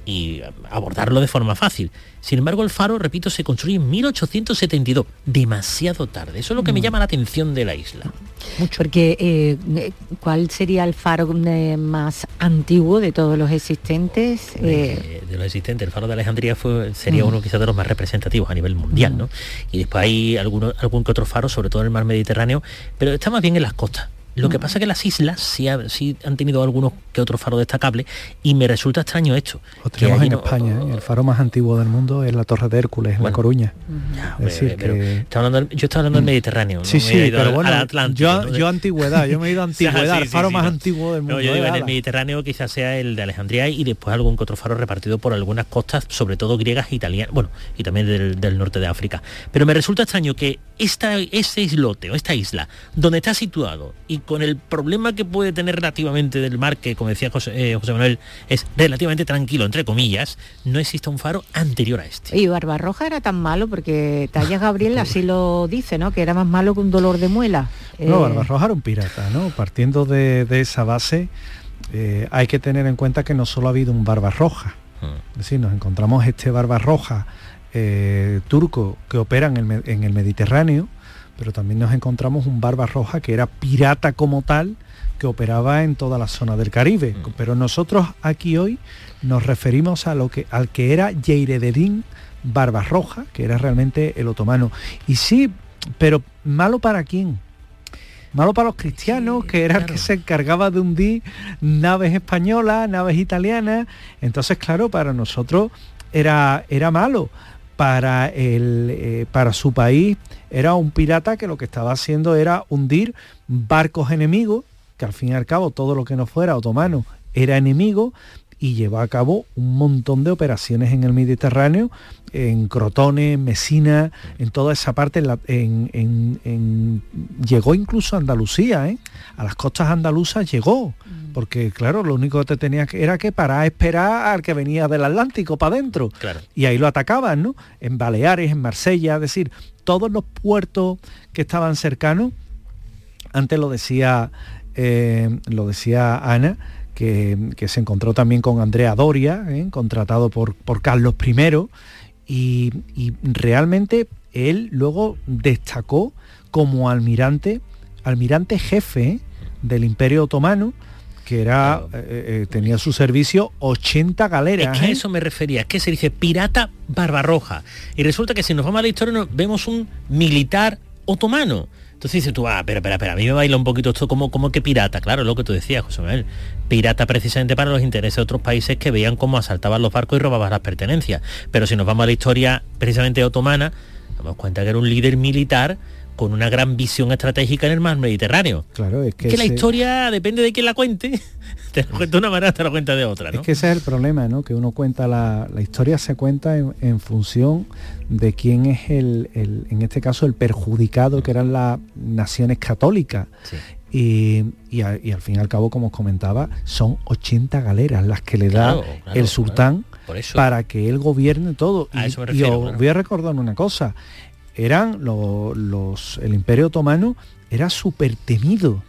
y abordarlo de forma fácil. Sin embargo, el faro, repito, se construye en mil ochocientos setenta y dos, demasiado tarde. Eso es lo que mm. me llama la atención de la isla. Mucho. Porque, eh, ¿cuál sería el faro eh, más antiguo de todos los existentes? De, eh... de los existentes, el faro de Alejandría fue, sería mm. uno quizás de los más representativos a nivel mundial, mm. ¿no? Y después hay algunos, algún que otro faro, sobre todo en el mar Mediterráneo, pero está más bien en las costas. Lo que pasa es que las islas sí, ha, sí han tenido algunos que otros faros destacables y me resulta extraño esto. Lo tenemos en no, España, ¿eh? El faro más antiguo del mundo es la Torre de Hércules, en bueno, La Coruña. Ya, es decir, pero, que... está hablando, yo estoy hablando del Mediterráneo. Sí, ¿no? sí, pero al, bueno, al Atlántico, yo, ¿no? yo antigüedad, yo me he ido a antigüedad, sí, sí, el faro sí, más no. antiguo del mundo. No, yo digo, en el Mediterráneo quizás sea el de Alejandría y después algún que otro faro repartido por algunas costas, sobre todo griegas e italianas, bueno, y también del, del norte de África. Pero me resulta extraño que esta, este islote o esta isla, donde está situado y con el problema que puede tener relativamente del mar, que como decía José, eh, José Manuel, es relativamente tranquilo, entre comillas, no existe un faro anterior a este. Y Barbarroja era tan malo, porque Tallas Gabriel así lo dice, ¿no? Que era más malo que un dolor de muela. No, eh... Barbarroja era un pirata, ¿no? Partiendo de, de esa base, eh, hay que tener en cuenta que no solo ha habido un Barbarroja. Hmm. Es decir, nos encontramos este Barbarroja eh, turco que opera en el, en el Mediterráneo, pero también nos encontramos un Barbarroja que era pirata como tal, que operaba en toda la zona del Caribe. Mm. Pero nosotros aquí hoy nos referimos a lo que, al que era Yeireddin Barbarroja, que era realmente el otomano. Y sí, pero ¿malo para quién? Malo para los cristianos, sí, que era claro. el que se encargaba de hundir naves españolas, naves italianas. Entonces, claro, para nosotros era, era malo. Para, el, eh, para su país era un pirata que lo que estaba haciendo era hundir barcos enemigos, que al fin y al cabo todo lo que no fuera otomano era enemigo, y llevó a cabo un montón de operaciones en el Mediterráneo, en Crotone, en Mesina, en toda esa parte, en la, en, en, en, llegó incluso a Andalucía, ¿eh? A las costas andaluzas llegó, porque claro, lo único que te tenía que era que parar a esperar al que venía del Atlántico para adentro, claro. Y ahí lo atacaban, ¿no? En Baleares, en Marsella, es decir, todos los puertos que estaban cercanos. Antes lo decía, eh, lo decía Ana, que, que se encontró también con Andrea Doria, ¿eh? contratado por, por Carlos primero, y, y realmente él luego destacó como almirante, almirante jefe, ¿eh? del Imperio Otomano, que era eh, eh, tenía a su servicio ochenta galeras. Es que a ¿eh? eso me refería, es que se dice pirata Barbarroja, y resulta que si nos vamos a la historia nos vemos un militar otomano. Entonces dices tú, ah, pero, pero, pero, a mí me baila un poquito esto como, como que pirata. Claro, lo que tú decías, José Manuel. Pirata precisamente para los intereses de otros países que veían cómo asaltaban los barcos y robaban las pertenencias. Pero si nos vamos a la historia precisamente otomana, nos damos cuenta que era un líder militar con una gran visión estratégica en el mar Mediterráneo. Claro, es que, es que ese... la historia depende de quién la cuente. Te lo cuenta de una manera, te lo cuenta de otra, ¿no? Es que ese es el problema, ¿no? Que uno cuenta la, la historia se cuenta en, en función de quién es el, el, en este caso, el perjudicado, que eran las naciones católicas. Sí. Y, y, a, y al fin y al cabo, como os comentaba, son ochenta galeras las que le da claro, claro, el sultán claro. para que él gobierne todo. A y, eso me refiero, y os claro. voy a recordar una cosa. Eran los, los el Imperio Otomano era súper temido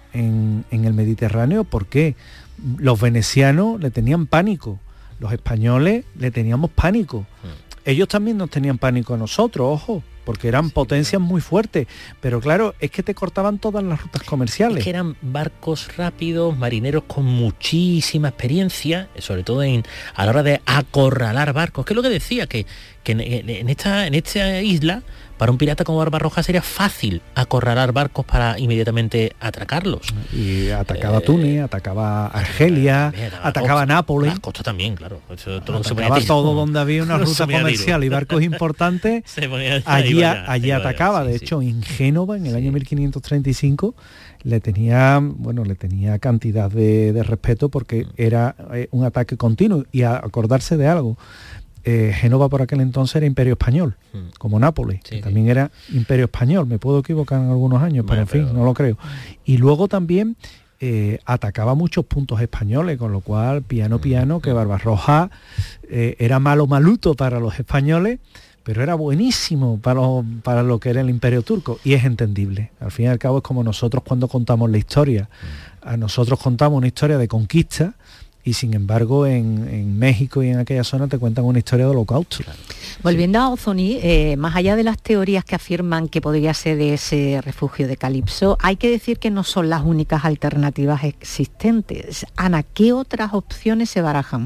en, en el Mediterráneo, porque los venecianos le tenían pánico, los españoles le teníamos pánico, mm. ellos también nos tenían pánico a nosotros, ojo, porque eran sí, potencias claro. muy fuertes, pero claro, es que te cortaban todas las rutas comerciales. Es que eran barcos rápidos, marineros con muchísima experiencia, sobre todo en, a la hora de acorralar barcos, que es lo que decía, que, que en, en, esta, en esta isla, para un pirata como Barbarroja sería fácil acorralar barcos para inmediatamente atracarlos. Y atacaba eh, Túnez, atacaba Argelia, eh, atacaba costa, Nápoles. Las costas también, claro. Eso, todo atacaba se todo donde había una ruta comercial y barcos importantes. se ponía, allí allá, allí atacaba. Allá, de sí, hecho, sí. en Génova, en el sí. año mil quinientos treinta y cinco, le tenía, bueno, le tenía cantidad de, de respeto porque era eh, un ataque continuo. Y a acordarse de algo, eh, Génova por aquel entonces era imperio español, mm. como Nápoles, sí, que sí. también era imperio español. Me puedo equivocar en algunos años, bueno, pero en fin, pero... no lo creo. Y luego también eh, atacaba muchos puntos españoles, con lo cual, piano, piano, que Barbarroja eh, era malo maluto para los españoles, pero era buenísimo para lo, para lo que era el imperio turco, y es entendible. Al fin y al cabo es como nosotros cuando contamos la historia. A nosotros contamos una historia de conquista, y sin embargo en, en México y en aquella zona te cuentan una historia de holocausto. Volviendo a Ozoni, eh, más allá de las teorías que afirman que podría ser ese refugio de Calipso, hay que decir que no son las únicas alternativas existentes. Ana, ¿qué otras opciones se barajan?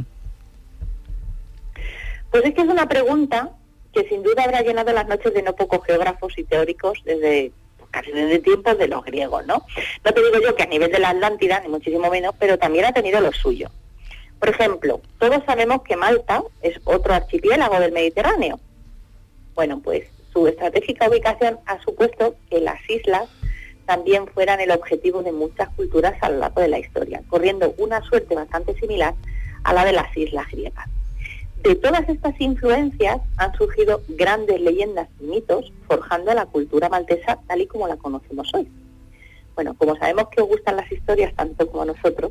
Pues es que es una pregunta que sin duda habrá llenado las noches de no pocos geógrafos y teóricos desde casi desde tiempos de los griegos, ¿no? No te digo yo que a nivel de la Atlántida, ni muchísimo menos, pero también ha tenido lo suyo. Por ejemplo, todos sabemos que Malta es otro archipiélago del Mediterráneo. Bueno, pues su estratégica ubicación ha supuesto que las islas también fueran el objetivo de muchas culturas a lo largo de la historia, corriendo una suerte bastante similar a la de las islas griegas. De todas estas influencias han surgido grandes leyendas y mitos, forjando la cultura maltesa tal y como la conocemos hoy. Bueno, como sabemos que os gustan las historias tanto como a nosotros,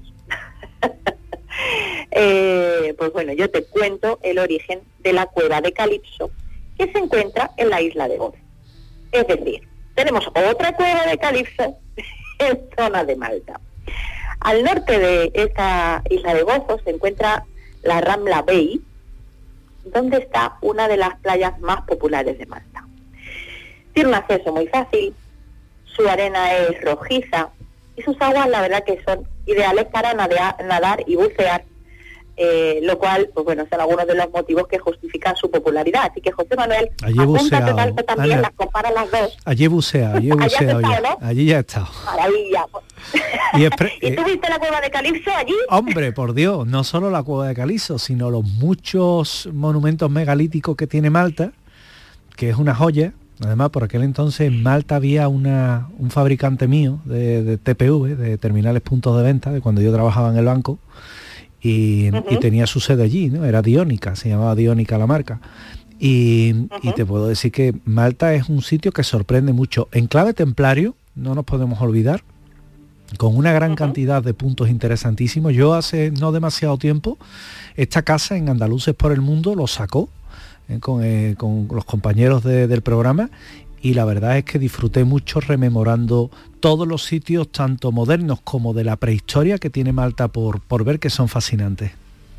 eh, pues bueno, yo te cuento el origen de la cueva de Calipso, que se encuentra en la isla de Gozo. Es decir, tenemos otra cueva de Calipso en zona de Malta. Al norte de esta isla de Gozo se encuentra la Rambla Bay, donde está una de las playas más populares de Malta. Tiene un acceso muy fácil, su arena es rojiza y sus aguas la verdad que son ideales para nadar, nadar y bucear, eh, lo cual, pues bueno, son algunos de los motivos que justifican su popularidad. Así que José Manuel, apúntate tanto también, Ana, las compara las dos. Allí bucea, allí bucea, ya, ¿no? Allí ya he estado. Maravilla. ¿Y, pre- ¿Y tú viste la cueva de Calipso allí? Hombre, por Dios, no solo la cueva de Calipso, sino los muchos monumentos megalíticos que tiene Malta, que es una joya. Además, por aquel entonces en Malta había una, un fabricante mío de, de T P V, de terminales puntos de venta, de cuando yo trabajaba en el banco, y, uh-huh. y tenía su sede allí, ¿no? Era Diónica, se llamaba Diónica la marca. Y, uh-huh. y te puedo decir que Malta es un sitio que sorprende mucho. En clave templario, no nos podemos olvidar, con una gran uh-huh. cantidad de puntos interesantísimos. Yo hace no demasiado tiempo, esta casa en Andaluces por el Mundo lo sacó, eh, con, eh, con los compañeros de, del programa, y la verdad es que disfruté mucho rememorando todos los sitios, tanto modernos como de la prehistoria, que tiene Malta por, por ver, que son fascinantes.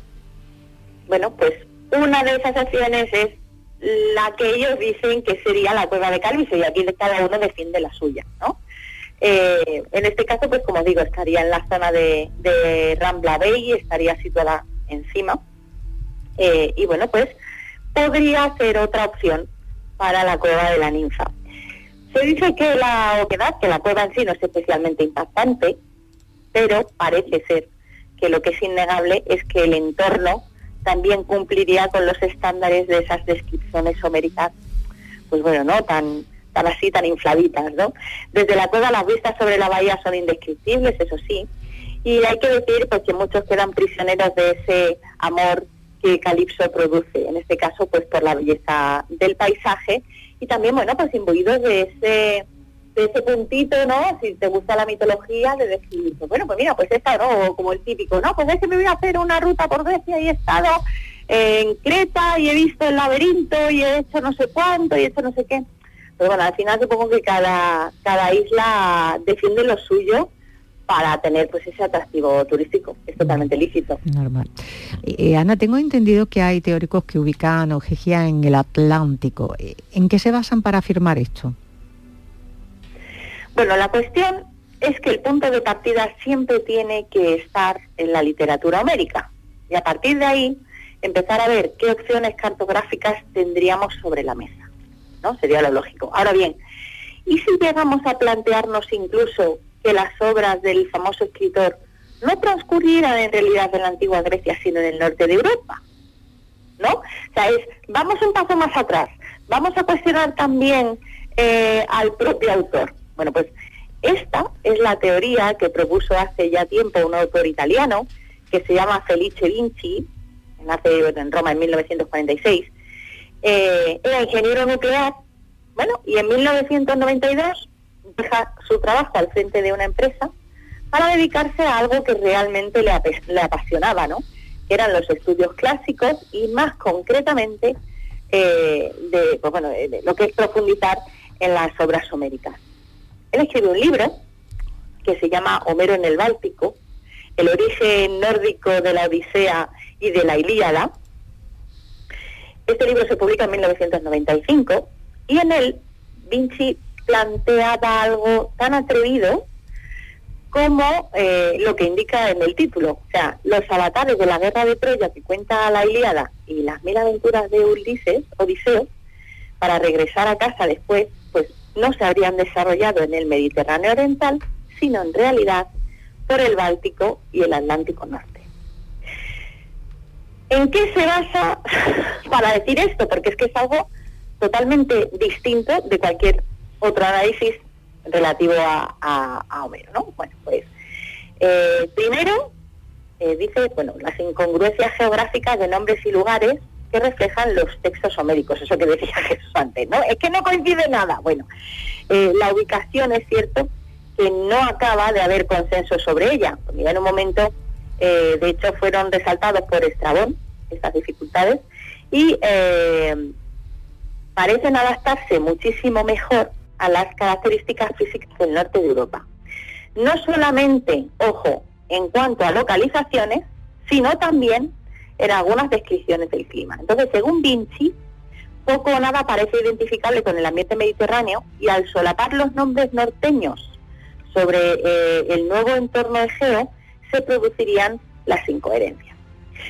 Bueno, pues una de esas opciones es la que ellos dicen que sería la cueva de Calipso, y aquí cada uno defiende la suya, ¿no? Eh, en este caso, pues como digo, estaría en la zona de, de Rambla Bay, estaría situada encima, eh, y bueno, pues podría ser otra opción para la cueva de la ninfa. Se dice que la oquedad, que la cueva en sí no es especialmente impactante, pero parece ser que lo que es innegable es que el entorno también cumpliría con los estándares de esas descripciones homéricas, pues bueno, no tan tan así, tan infladitas, ¿no? Desde la cueva las vistas sobre la bahía son indescriptibles, eso sí, y hay que decir pues que muchos quedan prisioneros de ese amor que Calipso produce, en este caso pues por la belleza del paisaje, y también, bueno, pues imbuidos de ese de ese puntito, ¿no? Si te gusta la mitología, de decir, pues bueno, pues mira, pues he estado, ¿no? Como el típico, ¿no? Pues es que me voy a hacer una ruta por Grecia y he estado en Creta y he visto el laberinto y he hecho no sé cuánto y he hecho no sé qué. Pero bueno, al final supongo que cada, cada isla defiende lo suyo para tener pues ese atractivo turístico. Es totalmente lícito. Normal. Eh, Ana, tengo entendido que hay teóricos que ubican Ogygia en el Atlántico. ¿En qué se basan para afirmar esto? Bueno, la cuestión es que el punto de partida siempre tiene que estar en la literatura homérica. Y a partir de ahí, empezar a ver qué opciones cartográficas tendríamos sobre la mesa, ¿no? Sería lo lógico. Ahora bien, ¿y si llegamos a plantearnos incluso que las obras del famoso escritor no transcurrieran en realidad en la antigua Grecia, sino en el norte de Europa? ¿No? O sea, es, vamos un paso más atrás, vamos a cuestionar también eh, al propio autor. Bueno, pues Esta es la teoría que propuso hace ya tiempo un autor italiano que se llama Felice Vinci, nace en Roma en mil novecientos cuarenta y seis, eh, era ingeniero nuclear, bueno, y en mil novecientos noventa y dos deja su trabajo al frente de una empresa para dedicarse a algo que realmente le, ap le apasionaba, ¿no? Que eran los estudios clásicos y más concretamente eh, de, pues bueno, de, de lo que es profundizar en las obras homéricas. Él escribe un libro que se llama Homero en el Báltico, el origen nórdico de la Odisea y de la Ilíada. Este libro se publica en mil novecientos noventa y cinco y en él Vinci planteaba algo tan atrevido como eh, lo que indica en el título, o sea, los avatares de la guerra de Troya que cuenta la Ilíada y las mil aventuras de Ulises, Odiseo, para regresar a casa después, pues no se habrían desarrollado en el Mediterráneo oriental, sino en realidad por el Báltico y el Atlántico Norte. ¿En qué se basa para decir esto? Porque es que es algo totalmente distinto de cualquier otro análisis relativo a, a, a Homero, ¿no? Bueno, pues eh, primero eh, dice, bueno, las incongruencias geográficas de nombres y lugares que reflejan los textos homéricos, eso que decía Jesús antes, ¿no? Es que no coincide nada. Bueno, eh, la ubicación es cierto que no acaba de haber consenso sobre ella. Porque en un momento, eh, de hecho, fueron resaltados por Estrabón estas dificultades y eh, parecen adaptarse muchísimo mejor a las características físicas del norte de Europa. No solamente, ojo, en cuanto a localizaciones, sino también en algunas descripciones del clima. Entonces, según Vinci, poco o nada parece identificable con el ambiente mediterráneo y al solapar los nombres norteños sobre eh, el nuevo entorno egeo, se producirían las incoherencias.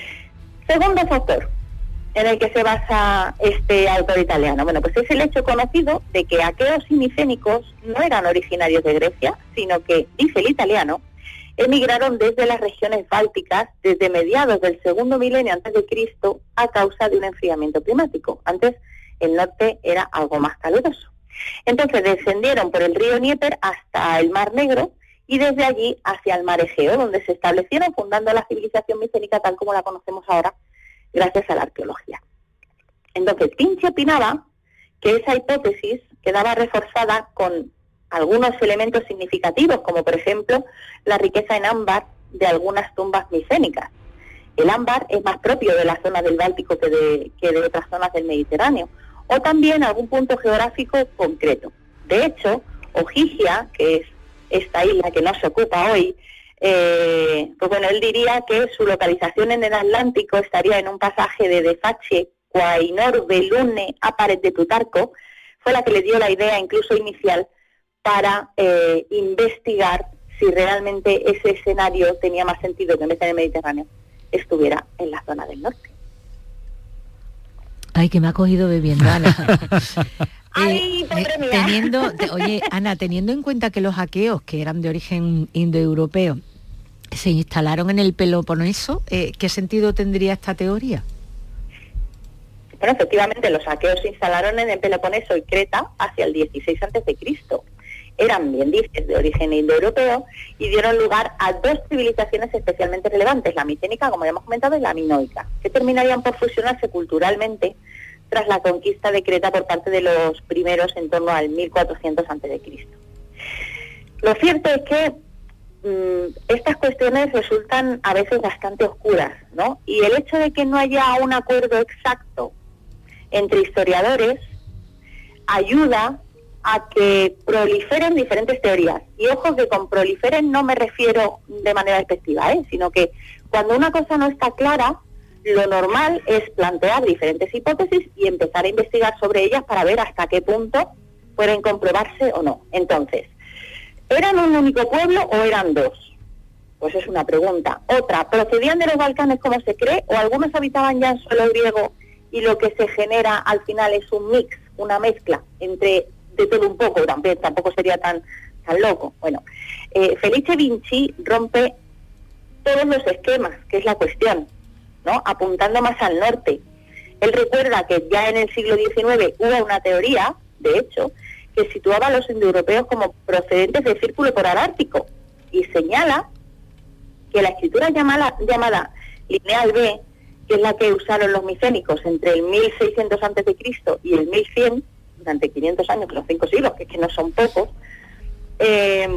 Segundo factor en el que se basa este autor italiano, bueno, pues es el hecho conocido de que aqueos y micénicos no eran originarios de Grecia, sino que, dice el italiano, emigraron desde las regiones bálticas desde mediados del segundo milenio antes de Cristo a causa de un enfriamiento climático. Antes el norte era algo más caluroso. Entonces descendieron por el río Dnieper hasta el Mar Negro y desde allí hacia el Mar Egeo, donde se establecieron fundando la civilización micénica tal como la conocemos ahora, gracias a la arqueología. Entonces, Vinci opinaba que esa hipótesis quedaba reforzada con algunos elementos significativos, como por ejemplo la riqueza en ámbar de algunas tumbas micénicas. El ámbar es más propio de la zona del Báltico que de, que de otras zonas del Mediterráneo, o también algún punto geográfico concreto. De hecho, Ogygia, que es esta isla que nos ocupa hoy, Eh, pues bueno, él diría que su localización en el Atlántico estaría en un pasaje de Defache, Quainor, Lune, Aparet de Plutarco, fue la que le dio la idea incluso inicial para eh, investigar si realmente ese escenario tenía más sentido que en vez de en el Mediterráneo estuviera en la zona del norte. Ay, que me ha cogido bebiendo, Ana. Ay, eh, eh, teniendo, te, oye, Ana, teniendo en cuenta que los aqueos, que eran de origen indoeuropeo, se instalaron en el Peloponeso, eh, ¿qué sentido tendría esta teoría? Bueno, efectivamente, los aqueos se instalaron en el Peloponeso y Creta hacia el dieciséis antes de Cristo. Eran, bien dices, de origen indoeuropeo y dieron lugar a dos civilizaciones especialmente relevantes, la micénica, como ya hemos comentado, y la minoica, que terminarían por fusionarse culturalmente tras la conquista de Creta por parte de los primeros en torno al mil cuatrocientos antes de Cristo. Lo cierto es que mmm, estas cuestiones resultan a veces bastante oscuras, ¿no? Y el hecho de que no haya un acuerdo exacto entre historiadores ayuda a que proliferen diferentes teorías. Y ojo que con proliferen no me refiero de manera despectiva, ¿eh? Sino que cuando una cosa no está clara, lo normal es plantear diferentes hipótesis y empezar a investigar sobre ellas para ver hasta qué punto pueden comprobarse o no. Entonces, ¿eran un único pueblo o eran dos? Pues es una pregunta. Otra, ¿procedían de los Balcanes como se cree o algunos habitaban ya en suelo griego y lo que se genera al final es un mix, una mezcla entre de todo un poco? Tampoco, tampoco sería tan, tan loco. Bueno, eh, Felice Vinci rompe todos los esquemas, que es la cuestión, ¿no? Apuntando más al norte. Él recuerda que ya en el siglo diecinueve hubo una teoría, de hecho, que situaba a los indoeuropeos como procedentes del círculo polar ártico y señala que la escritura llamada, llamada lineal B, que es la que usaron los micénicos entre el mil seiscientos antes de Cristo y el mil cien, durante quinientos años, los cinco siglos, que es que no son pocos, eh,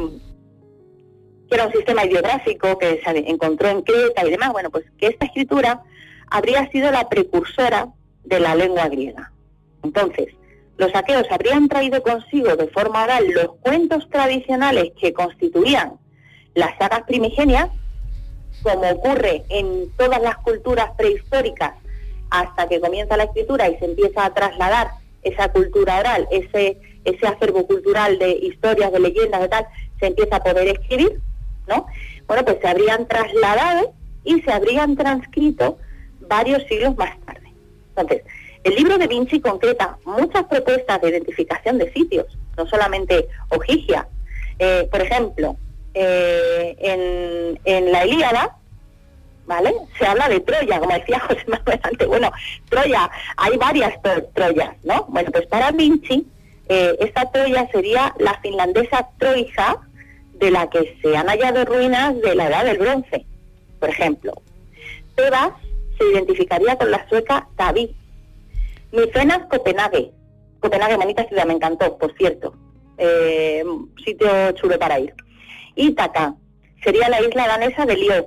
que era un sistema ideográfico que se encontró en Creta y demás, bueno, pues que esta escritura habría sido la precursora de la lengua griega. Entonces, los aqueos habrían traído consigo de forma oral los cuentos tradicionales que constituían las sagas primigenias, como ocurre en todas las culturas prehistóricas, hasta que comienza la escritura y se empieza a trasladar esa cultura oral, ese, ese acervo cultural de historias, de leyendas, de tal, se empieza a poder escribir, ¿no? Bueno, pues se habrían trasladado y se habrían transcrito varios siglos más tarde. Entonces, el libro de Vinci concreta muchas propuestas de identificación de sitios, no solamente Ogygia. Eh, por ejemplo, eh, en, en la Ilíada, ¿vale?, se habla de Troya, como decía José Manuel antes. Bueno, Troya, hay varias tro- Troyas, ¿no? Bueno, pues para Vinci, eh, esta Troya sería la finlandesa Troija, de la que se han hallado ruinas de la Edad del Bronce. Por ejemplo, Tebas se identificaría con la sueca Taví. Micenas, Copenhague. Copenhague, bonita ciudad, me encantó, por cierto. Eh, sitio chulo para ir. Ítaca sería la isla danesa de Lió,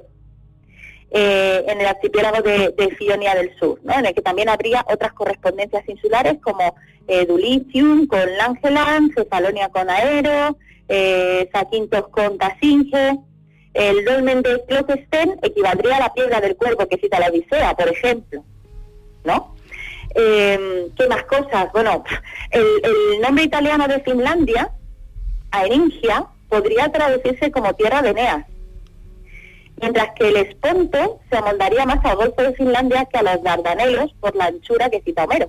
eh, en el archipiélago de, de Fionia del Sur, ¿no?, en el que también habría otras correspondencias insulares como eh, Dulichium con Langeland, Cefalonia con Aero, eh, Zakynthos con Tasinge. El dolmen de Kloksten equivaldría a la piedra del cuervo que cita la Odisea, por ejemplo, ¿no? Eh, ¿Qué más cosas? Bueno, el, el nombre italiano de Finlandia, Aeringia, podría traducirse como tierra de Eneas, mientras que el Esponto se amoldaría más al Golfo de Finlandia que a los Dardanelos por la anchura que cita Homero,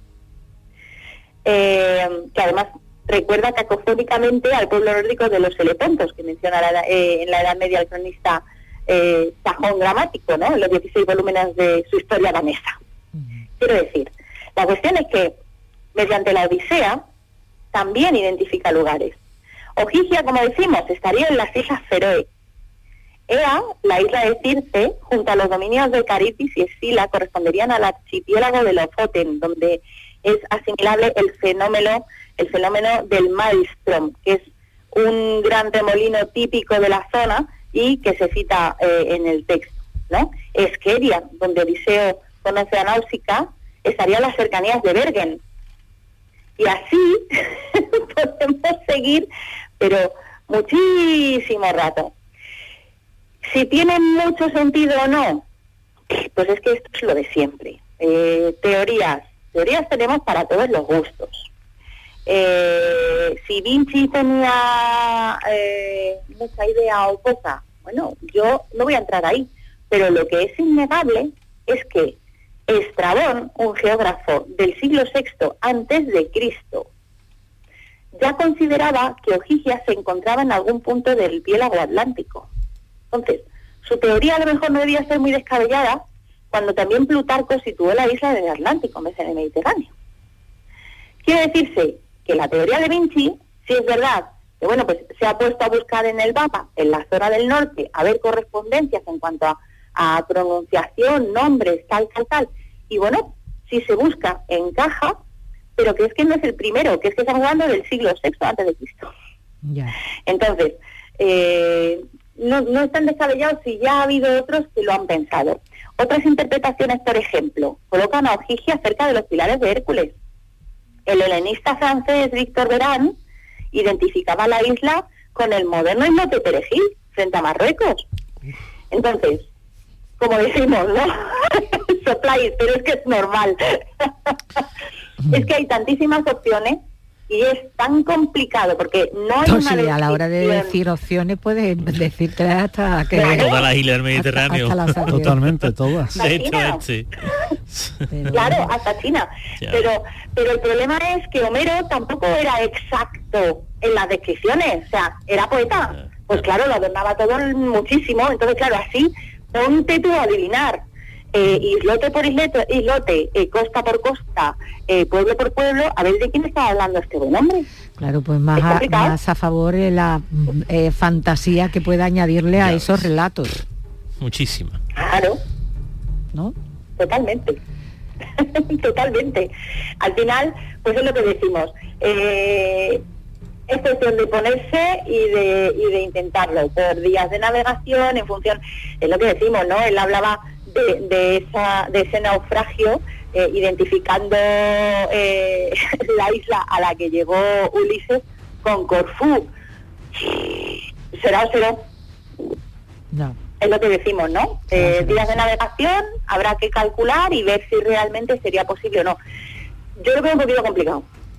eh, que además recuerda cacofónicamente al pueblo nórdico de los Helepontos, que menciona la, eh, en la Edad Media el cronista eh, Sajón Gramático, ¿no?, en los dieciséis volúmenes de su historia danesa. Uh-huh. Quiero decir, la cuestión es que mediante la Odisea también identifica lugares. Ogygia, como decimos, estaría en las Islas Feroe. Ea, la isla de Circe, junto a los dominios de Caritis y Escila, corresponderían al archipiélago de Lofoten, donde es asimilable el fenómeno el fenómeno del Maelstrom, que es un gran remolino típico de la zona y que se cita eh, en el texto, ¿no? Esqueria, donde Odiseo conoce a Náusica, estaría en las cercanías de Bergen. Y así podemos seguir, pero muchísimo rato. Si tiene mucho sentido o no, pues es que esto es lo de siempre. Eh, teorías, teorías tenemos para todos los gustos. Eh, si Vinci tenía eh, mucha idea o poca, bueno, yo no voy a entrar ahí, pero lo que es innegable es que Estrabón, un geógrafo del siglo sexto antes de Cristo, ya consideraba que Ogygia se encontraba en algún punto del piélago atlántico. Entonces, su teoría a lo mejor no debía ser muy descabellada cuando también Plutarco situó la isla del Atlántico en vez del Mediterráneo. Quiere decirse que la teoría de Vinci, si es verdad, que bueno, pues se ha puesto a buscar en el mapa, en la zona del norte, a ver correspondencias en cuanto a, a pronunciación, nombres, tal, tal, tal, y bueno, si se busca, encaja, pero que es que no es el primero, que es que estamos hablando del siglo sexto antes de Cristo. Yeah. Entonces, eh, no, no están descabellados si ya ha habido otros que lo han pensado. Otras interpretaciones, por ejemplo, colocan a Ogygia cerca de los pilares de Hércules. El helenista francés Victor Verán identificaba la isla con el moderno islote de Perejil, frente a Marruecos. Entonces, como decimos, ¿no? Sopláis, pero es que es normal. Es que hay tantísimas opciones y es tan complicado porque no hay pues una sí, a la hora de decir opciones puedes decirte hasta que claro, todas las islas del Mediterráneo, hasta, hasta totalmente todas. De hecho, sí. Pero, claro, hasta China. Ya. Pero, pero el problema es que Homero tampoco era exacto en las descripciones, o sea, era poeta. Ya. Pues claro, lo adornaba todo muchísimo, entonces claro, así ponte tú a adivinar. eh, islote por islote, islote eh, costa por costa, eh, pueblo por pueblo, a ver de quién está hablando este buen hombre. Claro, pues más, a, más a favor de la eh, fantasía que pueda añadirle a esos relatos. Muchísima. Claro. ¿No? Totalmente. Totalmente. Al final, pues es lo que decimos. Eh, es cuestión de ponerse y de, y de intentarlo por días de navegación en función, es lo que decimos, ¿no? Él hablaba de, de, esa, de ese naufragio, eh, identificando eh, la isla a la que llegó Ulises con Corfú. ¿Será o será? No. Es lo que decimos, ¿no? Eh, días de navegación, habrá que calcular y ver si realmente sería posible o no. Yo lo veo un poquito complicado.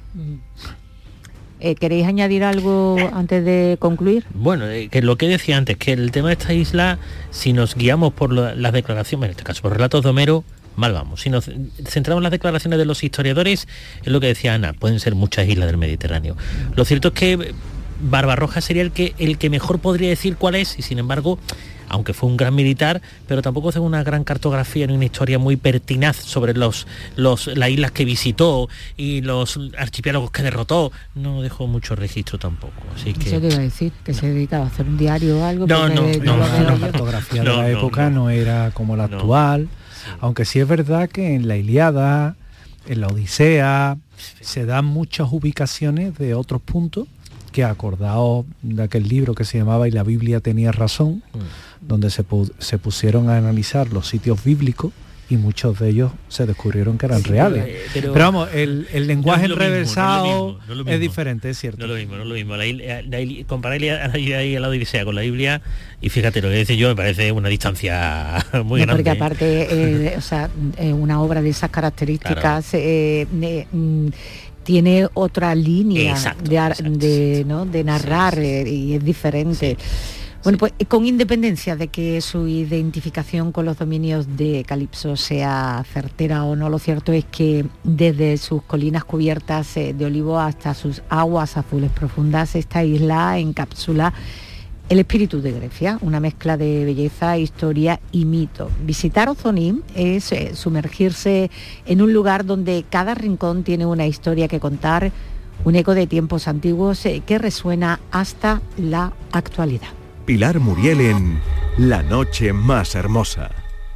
Eh, ¿Queréis añadir algo antes de concluir? Bueno, eh, que lo que decía antes, que el tema de esta isla, si nos guiamos por lo, las declaraciones, en este caso por relatos de Homero, mal vamos. Si nos centramos en las declaraciones de los historiadores, es lo que decía Ana, pueden ser muchas islas del Mediterráneo. Lo cierto es que Barbarroja sería el que, el que mejor podría decir cuál es, y sin embargo, aunque fue un gran militar, pero tampoco hace una gran cartografía ni una historia muy pertinaz sobre los, los, las islas que visitó y los archipiélagos que derrotó. No dejó mucho registro tampoco. Así que... Eso te iba a decir, que se dedicaba a hacer un diario o algo. No, no, no, no, no, la cartografía de no, la no, época no, no era como la no, actual, sí. Aunque sí es verdad que en la Ilíada, en la Odisea, se dan muchas ubicaciones de otros puntos, que acordaos de aquel libro que se llamaba Y la Biblia tenía razón, mm. donde se, pu se pusieron a analizar los sitios bíblicos y muchos de ellos se descubrieron que eran sí, reales. Pero, pero vamos, el, el lenguaje no es enrevesado no es, no es, es diferente, es cierto. No es lo mismo, no es lo mismo. La, la, la, comparar la, la, la Odisea con la Biblia, y fíjate, lo que dice yo me parece una distancia muy no, grande. Porque aparte, eh, o sea, eh, una obra de esas características... Claro. Eh, eh, mm, tiene otra línea exacto, de, exacto, de, ¿no? de narrar sí, sí. Eh, y es diferente. Sí. Bueno, pues con independencia de que su identificación con los dominios de Calipso sea certera o no, lo cierto es que desde sus colinas cubiertas eh, de olivo hasta sus aguas azules profundas, esta isla encapsula el espíritu de Grecia, una mezcla de belleza, historia y mito. Visitar Ozoní es eh, sumergirse en un lugar donde cada rincón tiene una historia que contar, un eco de tiempos antiguos eh, que resuena hasta la actualidad. Pilar Muriel en La Noche Más Hermosa.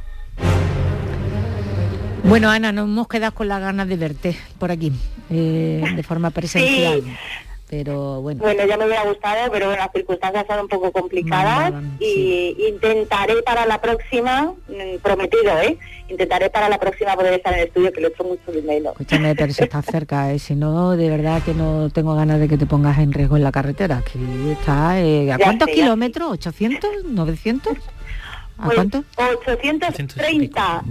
Bueno, Ana, nos hemos quedado con las ganas de verte por aquí, eh, de forma presencial. Sí. Pero bueno. Bueno, ya me hubiera gustado, pero bueno, las circunstancias son un poco complicadas, no, no, no, y sí. intentaré para la próxima, prometido, ¿eh? Intentaré para la próxima poder estar en el estudio, que lo he hecho mucho de menos. Escúchame, pero si estás cerca, ¿eh? Si no, de verdad que no tengo ganas de que te pongas en riesgo en la carretera, que está, eh, ¿a ya cuántos sé, kilómetros? ¿ochocientos? ¿novecientos? ¿A pues, cuánto? ochocientos treinta.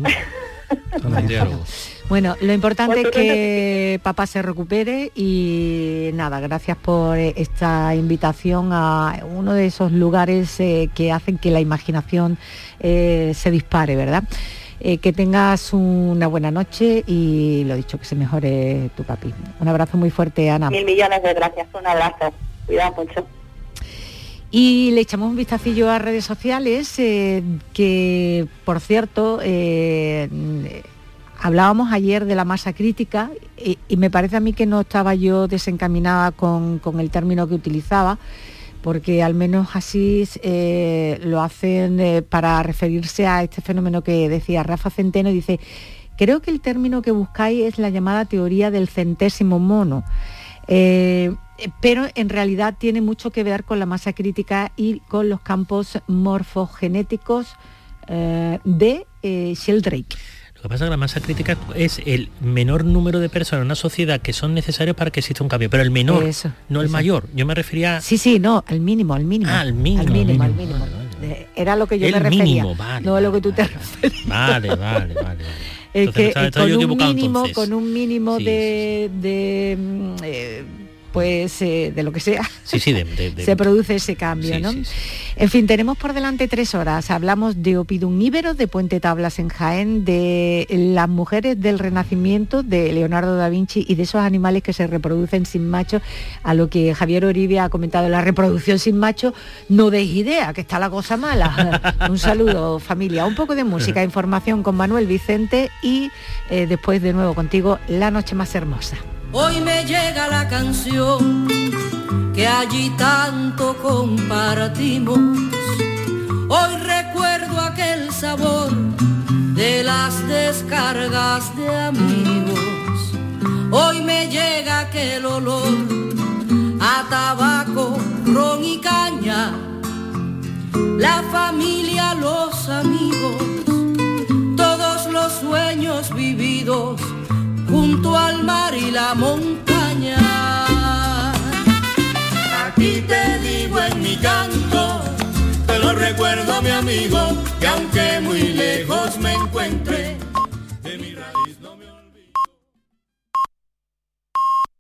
Bueno, lo importante es que papá se recupere y nada, gracias por esta invitación a uno de esos lugares eh, que hacen que la imaginación eh, se dispare, ¿verdad? Eh, que tengas una buena noche y lo dicho, que se mejore tu papi. Un abrazo muy fuerte, Ana. Mil millones de gracias, un abrazo. Cuidado mucho. Y le echamos un vistacillo a redes sociales, eh, que por cierto... Eh, Hablábamos ayer de la masa crítica y, y me parece a mí que no estaba yo desencaminada con, con el término que utilizaba, porque al menos así eh, lo hacen eh, para referirse a este fenómeno que decía Rafa Centeno. Dice, creo que el término que buscáis es la llamada teoría del centésimo mono, eh, pero en realidad tiene mucho que ver con la masa crítica y con los campos morfogenéticos eh, de eh, Sheldrake. Lo que pasa es que la masa crítica es el menor número de personas en una sociedad que son necesarios para que exista un cambio, pero el menor, eso, no el eso. mayor. Yo me refería... Sí, sí, no, al mínimo, al mínimo. Ah, al mínimo. Al mínimo, al mínimo. mínimo. Vale, vale. Era lo que yo el me refería, mínimo, vale, no vale, lo que tú vale, te referías. Vale, vale, vale. vale. Es que estaba, estaba con, un mínimo, entonces. con un mínimo sí, de... sí, sí. de eh, pues eh, de lo que sea, sí, sí, de, de, de... se produce ese cambio, sí, ¿no? Sí, sí. En fin, tenemos por delante tres horas. Hablamos de opidumníveros, de Puente Tablas en Jaén, de las mujeres del Renacimiento, de Leonardo da Vinci y de esos animales que se reproducen sin macho, a lo que Javier Oribia ha comentado, la reproducción sin macho, no deis idea, que está la cosa mala. Un saludo, familia. Un poco de música, información con Manuel Vicente y eh, después de nuevo contigo, La Noche Más Hermosa. Hoy me llega la canción que allí tanto compartimos. Hoy recuerdo aquel sabor de las descargas de amigos. Hoy me llega aquel olor a tabaco, ron y caña. La familia, los amigos, todos los sueños vividos junto al mar y la montaña. A ti te digo en mi canto, te lo recuerdo mi amigo, que aunque muy lejos me encuentre,